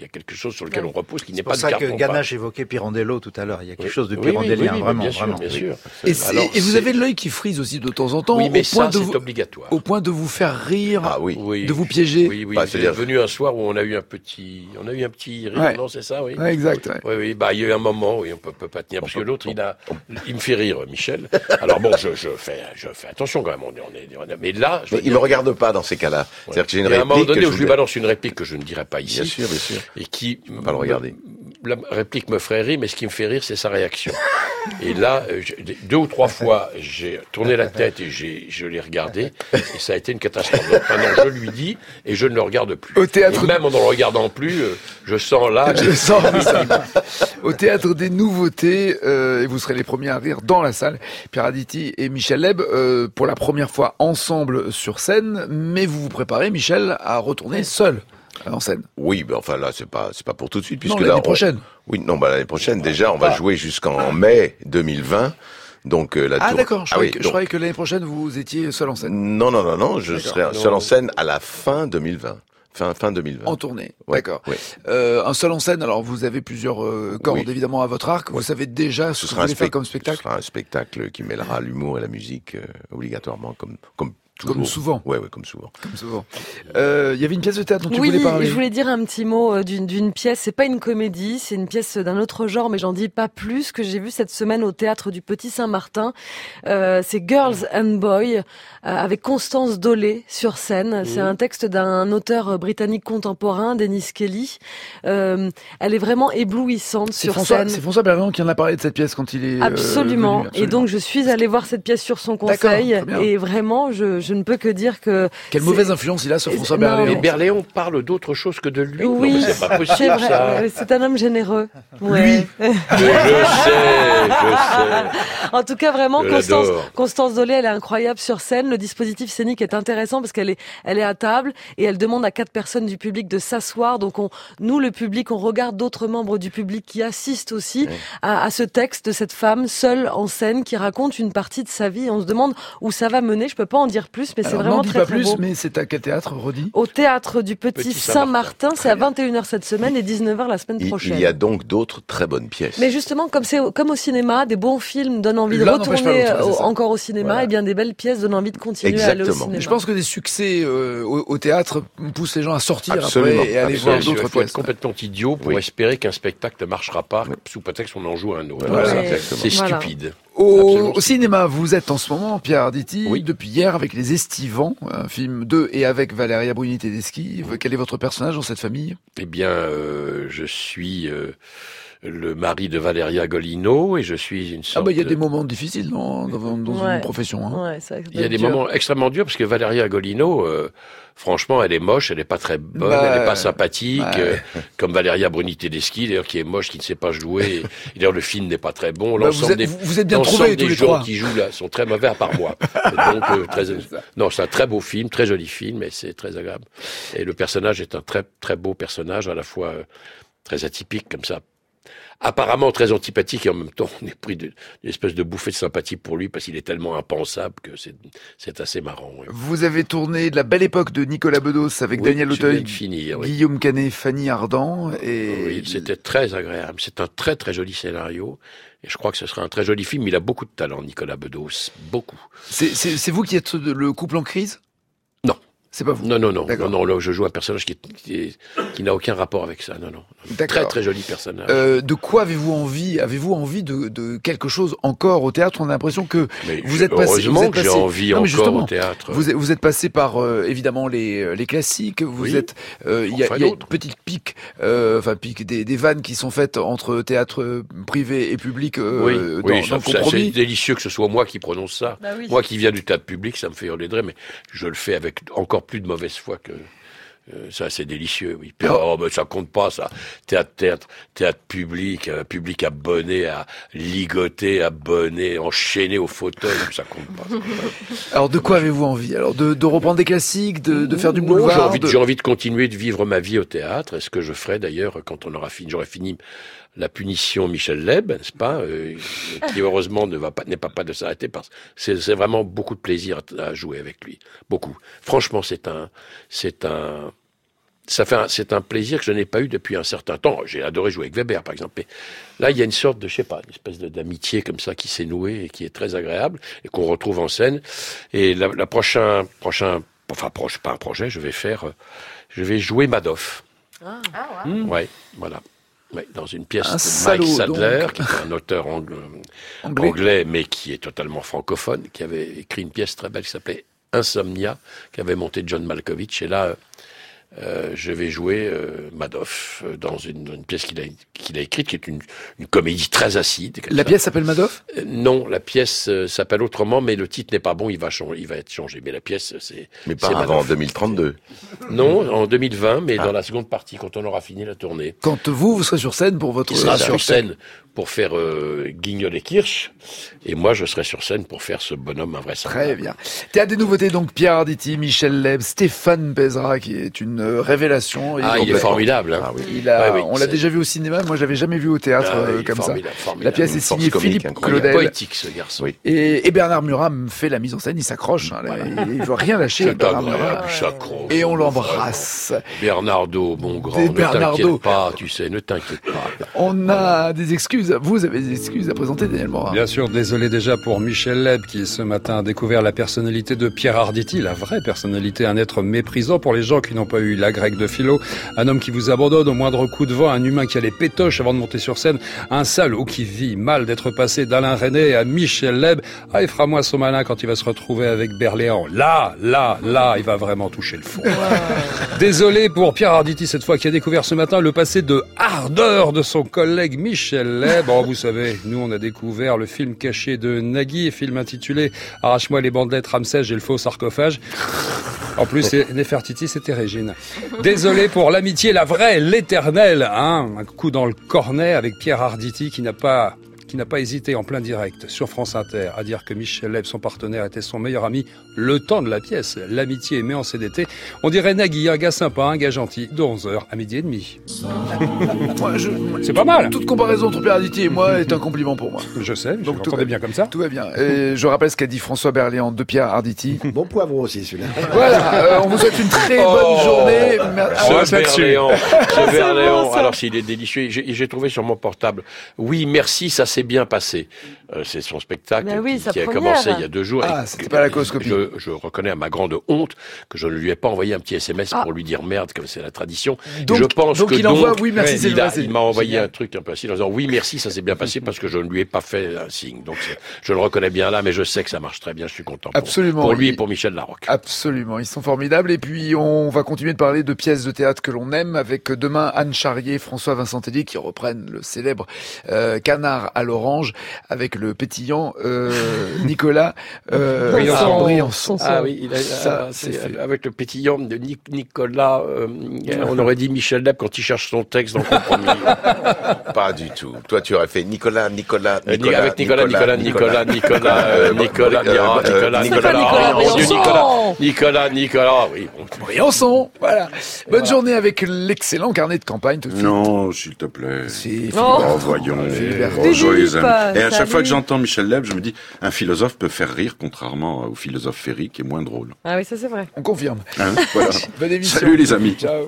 a quelque chose sur lequel ouais. on repose qui n'est c'est pas de carton. C'est pour ça que Ganache pâte. évoquait Pirandello tout à l'heure. Il y a quelque oui. chose de oui, pirandellien, oui, oui, vraiment, bien sûr, vraiment. bien sûr. Et, Alors, et vous avez l'œil qui frise aussi de temps en temps. Oui, mais au ça, point de c'est vous, obligatoire. Au point de vous faire rire, ah, oui. Oui. de vous piéger. Oui, oui. Bah, c'est venu un soir où on a eu un petit, on a eu un petit rire, ouais. non, c'est ça, oui. Ouais, exact. Ouais. Oui, oui. Bah, il y a eu un moment, oui, on peut, peut pas tenir parce que l'autre, il a, il me fait rire, Michel. Alors bon, je, je fais, je fais attention quand même. On est, on est, on est mais là, je mais il me regarde pas dans ces cas-là. Ouais. C'est-à-dire que j'ai une il y a réplique. un moment donné que où je, je lui balance une réplique que je ne dirai pas ici. Bien sûr, bien sûr. Et qui, on peut pas le regarder. La réplique me ferait rire, mais ce qui me fait rire, c'est sa réaction. Et là, deux ou trois fois, j'ai tourné la tête et j'ai, je l'ai regardé, et ça a été une catastrophe. Donc maintenant, je lui dis, et je ne le regarde plus. Au théâtre, et même en ne le regardant plus, je sens là. Je sens ça. Au théâtre des nouveautés, euh, et vous serez les premiers à rire dans la salle. Pierre Arditi et Michel Leb, euh, pour la première fois ensemble sur scène, mais vous vous préparez, Michel, à retourner seul en scène. Oui, mais enfin là, c'est pas, c'est pas pour tout de suite, puisque non, l'année là, on... prochaine. Oui, non, bah l'année prochaine, déjà, on va jouer jusqu'en mai deux mille vingt. Donc euh, la ah tour... d'accord, je, ah, croyais oui, que, donc... je croyais que l'année prochaine vous étiez seul en scène. Non, non, non, non, je d'accord. serai non. seul en scène à la fin deux mille vingt. Fin, fin deux mille vingt. En tournée, ouais, d'accord. Ouais. Euh, un seul en scène, alors vous avez plusieurs euh, cordes oui. évidemment à votre arc, vous ouais. savez déjà ce, ce que vous voulez faire comme spectacle. Ce sera un spectacle qui mêlera l'humour et la musique euh, obligatoirement, comme, comme toujours. Comme souvent. Ouais, ouais, comme souvent. Comme souvent. Euh, il y avait une pièce de théâtre dont tu oui, voulais parler. Oui, je voulais dire un petit mot euh, d'une, d'une pièce. C'est pas une comédie, c'est une pièce d'un autre genre, mais j'en dis pas plus, que j'ai vu cette semaine au théâtre du Petit Saint-Martin. Euh, c'est Girls and Boys, euh, avec Constance Dolé sur scène. Mmh. C'est un texte d'un auteur britannique contemporain, Dennis Kelly. Euh, elle est vraiment éblouissante c'est sur François, scène. C'est François Berléand qui en a parlé de cette pièce quand il est absolument. Euh, venu, absolument. Et donc je suis allée voir cette pièce sur son conseil. Et vraiment, je, je ne peux que dire que... Quelle mauvaise influence il a sur François Berléand. Mais Berléand parle d'autre chose que de lui. Oui, non, c'est pas possible, c'est vrai. ça. C'est un homme généreux. Ouais. Lui. je sais, je sais. En tout cas, vraiment, je Constance, l'adore. Constance Dolé, elle est incroyable sur scène. Le dispositif scénique est intéressant parce qu'elle est, elle est à table et elle demande à quatre personnes du public de s'asseoir. Donc, on, nous, le public, on regarde d'autres membres du public qui assistent aussi oui. à, à ce texte de cette femme seule en scène qui raconte une partie de sa vie. On se demande où ça va mener. Je peux pas en dire plus, mais Alors, c'est vraiment très, très, pas très plus, beau. Mais c'est à quel théâtre, redit? Au théâtre du Petit, Petit Saint-Martin, c'est à vingt et une heures cette semaine et dix-neuf heures la semaine il, prochaine. Il y a donc d'autres très bonnes pièces. Mais justement, comme c'est comme au cinéma, des bons films donnent envie de L'un retourner au, ça. encore au cinéma, voilà. Et bien des belles pièces donnent envie de continuer Exactement. à aller au cinéma. Je pense que des succès euh, au, au théâtre poussent les gens à sortir Absolument. après et à aller Absolument. voir d'autres pièces. Il faut pièces. être complètement idiot pour oui. espérer qu'un spectacle ne marchera pas oui. sous prétexte qu'on en joue un autre. Voilà. Voilà. Ouais. C'est voilà. stupide. Au, au cinéma, vous êtes en ce moment, Pierre Arditi, oui. depuis hier avec Les Estivants, un film de et avec Valéria Bruni Tedeschi. Quel est votre personnage dans cette famille? Eh bien, euh, je suis euh, le mari de Valéria Golino et je suis une sorte... Ah bah il y a des moments difficiles dans, dans, dans ouais. une profession. Hein. Ouais, ça il y a des dur. moments extrêmement durs parce que Valéria Golino... Euh, Franchement, elle est moche, elle est pas très bonne, bah, elle est pas sympathique, bah, euh, comme Valéria Bruni Tedeschi, d'ailleurs, qui est moche, qui ne sait pas jouer. Et d'ailleurs, le film n'est pas très bon. Bah, L'ensemble vous, êtes, des, vous êtes bien trouvés tous des les gens trois. qui jouent là sont très mauvais, à part moi. Donc, euh, très, non, c'est un très beau film, très joli film, et c'est très agréable. Et le personnage est un très très beau personnage, à la fois euh, très atypique comme ça. Apparemment très antipathique et en même temps on est pris d'une espèce de bouffée de sympathie pour lui parce qu'il est tellement impensable que c'est c'est assez marrant. Ouais. Vous avez tourné de La Belle Époque de Nicolas Bedos avec oui, Daniel Auteuil, finir, oui. Guillaume Canet, Fanny Ardant et oui, c'était très agréable. C'est un très très joli scénario et je crois que ce sera un très joli film. Il a beaucoup de talent, Nicolas Bedos, beaucoup. C'est c'est, c'est vous qui êtes le couple en crise? Non. C'est pas vous? Non, non, non. non, non là, je joue un personnage qui, qui, qui n'a aucun rapport avec ça. Non, non. Très, très joli personnage. Euh, de quoi avez-vous envie? Avez-vous envie de, de quelque chose encore au théâtre? On a l'impression que mais vous êtes passé. Heureusement vous êtes que j'ai passé, envie non, encore au théâtre. Vous êtes, vous êtes passé par euh, évidemment les les classiques. Vous oui. êtes. Il euh, y, y a une petite pique, euh, enfin pique des, des vannes qui sont faites entre théâtre privé et public. Euh, oui, dans, oui, dans ça, c'est délicieux que ce soit moi qui prononce ça. Bah oui. Moi qui viens du théâtre public, ça me fait hurler de rire, mais je le fais avec encore plus de mauvaise foi que. Euh, ça c'est délicieux, oui. Puis, oh, mais ça compte pas, ça. Théâtre, théâtre, théâtre public, un public abonné, à ligoter, abonné, enchaîné au fauteuil, ça compte pas. Alors de quoi avez-vous envie? Alors de, de reprendre des classiques, de, de faire du non, boulevard? J'ai envie, de... j'ai envie de continuer de vivre ma vie au théâtre. Et ce que je ferai d'ailleurs quand on aura fini, j'aurai fini La Punition Michel Leb, n'est-ce pas, euh, qui heureusement ne va pas, n'est pas pas de s'arrêter parce que c'est, c'est vraiment beaucoup de plaisir à, à jouer avec lui, beaucoup. Franchement, c'est un, c'est un ça fait, un, c'est un plaisir que je n'ai pas eu depuis un certain temps. J'ai adoré jouer avec Weber, par exemple. Mais là, il y a une sorte de, je sais pas, une espèce de, d'amitié comme ça qui s'est nouée et qui est très agréable et qu'on retrouve en scène. Et la, la prochain, prochain, enfin, proche, pas un projet, je vais faire, je vais jouer Madoff. Ah, ouais. Mmh. Ouais, voilà. Ouais, dans une pièce un de salaud, Mike Sadler, donc. qui est un auteur angl... anglais. anglais, mais qui est totalement francophone, qui avait écrit une pièce très belle qui s'appelait Insomnia, qu'avait monté John Malkovich. Et là, euh, je vais jouer euh, Madoff euh, dans une, une pièce qu'il a, qu'il a écrite, qui est une, une comédie très acide. La ça. pièce s'appelle Madoff euh, Non, la pièce euh, s'appelle autrement, mais le titre n'est pas bon, il va, changer, il va être changé. Mais la pièce, c'est... Mais pas c'est avant Madoff. deux mille trente-deux. Non, en deux mille vingt, mais ah. dans la seconde partie, quand on aura fini la tournée. Quand vous, vous serez sur scène pour votre... Il sera sur scène pour faire euh, Guignol et Kirsch, et moi je serai sur scène pour faire ce bonhomme invraisemblable. Très bien. Théâtre des nouveautés, donc Pierre Arditi, Michel Leb, Stéphane Pézra, qui est une euh, révélation. Ah, il, il est formidable. Hein. Ah, oui. il a, ouais, oui, on l'a déjà vu au cinéma, moi je l'avais jamais vu au théâtre ah, euh, oui, comme formidable, ça. Formidable. La pièce est signée Philippe Claudel. Il est poétique ce garçon. Oui. Et, et Bernard Murat fait la mise en scène, il s'accroche, hein, voilà. il ne veut rien lâcher. Bernard Murat. Et on l'embrasse. Bernardo, mon grand, des ne Bernardo. t'inquiète pas, tu sais, ne t'inquiète pas. On a des excuses, vous avez des excuses à présenter, Daniel Morin. Bien sûr, désolé déjà pour Michel Leb qui ce matin a découvert la personnalité de Pierre Arditi, la vraie personnalité, un être méprisant pour les gens qui n'ont pas eu la grecque de philo, un homme qui vous abandonne au moindre coup de vent, un humain qui a les pétoches avant de monter sur scène, un salaud qui vit mal d'être passé d'Alain Resnais à Michel Leb. Ah, il fera moins son malin quand il va se retrouver avec Berléand. Là, là, là, il va vraiment toucher le fond. Désolé pour Pierre Arditi cette fois qui a découvert ce matin le passé de ardeur de son collègue Michel Leb. Bon, vous savez, nous on a découvert le film caché de Nagui, film intitulé Arrache-moi les bandelettes, Ramsès, j'ai le faux sarcophage. En plus, Nefertiti, c'était Régine. Désolé pour l'amitié, la vraie, l'éternelle, hein. Un coup dans le cornet avec Pierre Arditi qui n'a pas... qui n'a pas hésité en plein direct sur France Inter à dire que Michel Leb, son partenaire, était son meilleur ami le temps de la pièce. L'amitié aimée en C D T. On dirait Nagui, un gars sympa, un gars gentil, de onze heures à midi et demi. Moi, je... C'est pas mal. Toute comparaison entre Pierre Arditi et moi est un compliment pour moi. Je sais, donc je l'entendais bien comme ça. Tout va bien. Et je rappelle ce qu'a dit François Berléand de Pierre Arditi. Bon poivron aussi celui-là. Voilà, euh, on vous souhaite une très bonne oh, journée. Ce Berléand, ce Berléand. Alors s'il est délicieux, j'ai, j'ai trouvé sur mon portable. Oui, merci, ça s'est bien passé. Euh, c'est son spectacle oui, qui, qui a première. commencé il y a deux jours. Ah, c'était pas la coloscopie. Je, je reconnais à ma grande honte que je ne lui ai pas envoyé un petit S M S ah. pour lui dire merde, comme c'est la tradition. Donc, je pense donc que il donc, envoie oui merci, c'est il, bien a, passé. il m'a envoyé Génial. un truc un peu assis en disant oui merci, ça s'est bien passé parce que je ne lui ai pas fait un signe. Donc je le reconnais bien là, mais je sais que ça marche très bien. Je suis content. Pour, Absolument. Pour lui oui. et pour Michel Larocque. Absolument, ils sont formidables. Et puis on va continuer de parler de pièces de théâtre que l'on aime avec demain Anne Charrier, François Vincentelli qui reprennent le célèbre euh, Canard à l'orange avec le pétillant euh, Nicolas euh, Briançon. Briançon. Ah oui, il a, ça, ah, c'est c'est, avec le pétillant de Nic- Nicolas, euh, on aurait dit Michel Leb quand il cherche son texte dans le compromis. Pas du tout. Toi, tu aurais fait Nicolas, Nicolas, Nicolas, avec Nicolas, Nicolas, Nicolas, Nicolas, euh, Nicolas, Nicolas, Nicolas, Nicolas, mon Dieu, Nicolas, Nicolas, Nicolas, oui. Briançon, voilà. Bonne journée avec l'excellent carnet de campagne tout de suite. Non, s'il te plaît. Si, oh, voyons. Oh, joyeux amis. Et à chaque fois que j'entends Michel Leb, je me dis, un philosophe peut faire rire, contrairement au philosophe Ferry, qui est moins drôle. Ah oui, ça c'est vrai. On confirme. Hein, voilà. Bonne émission. Salut les amis. Ciao.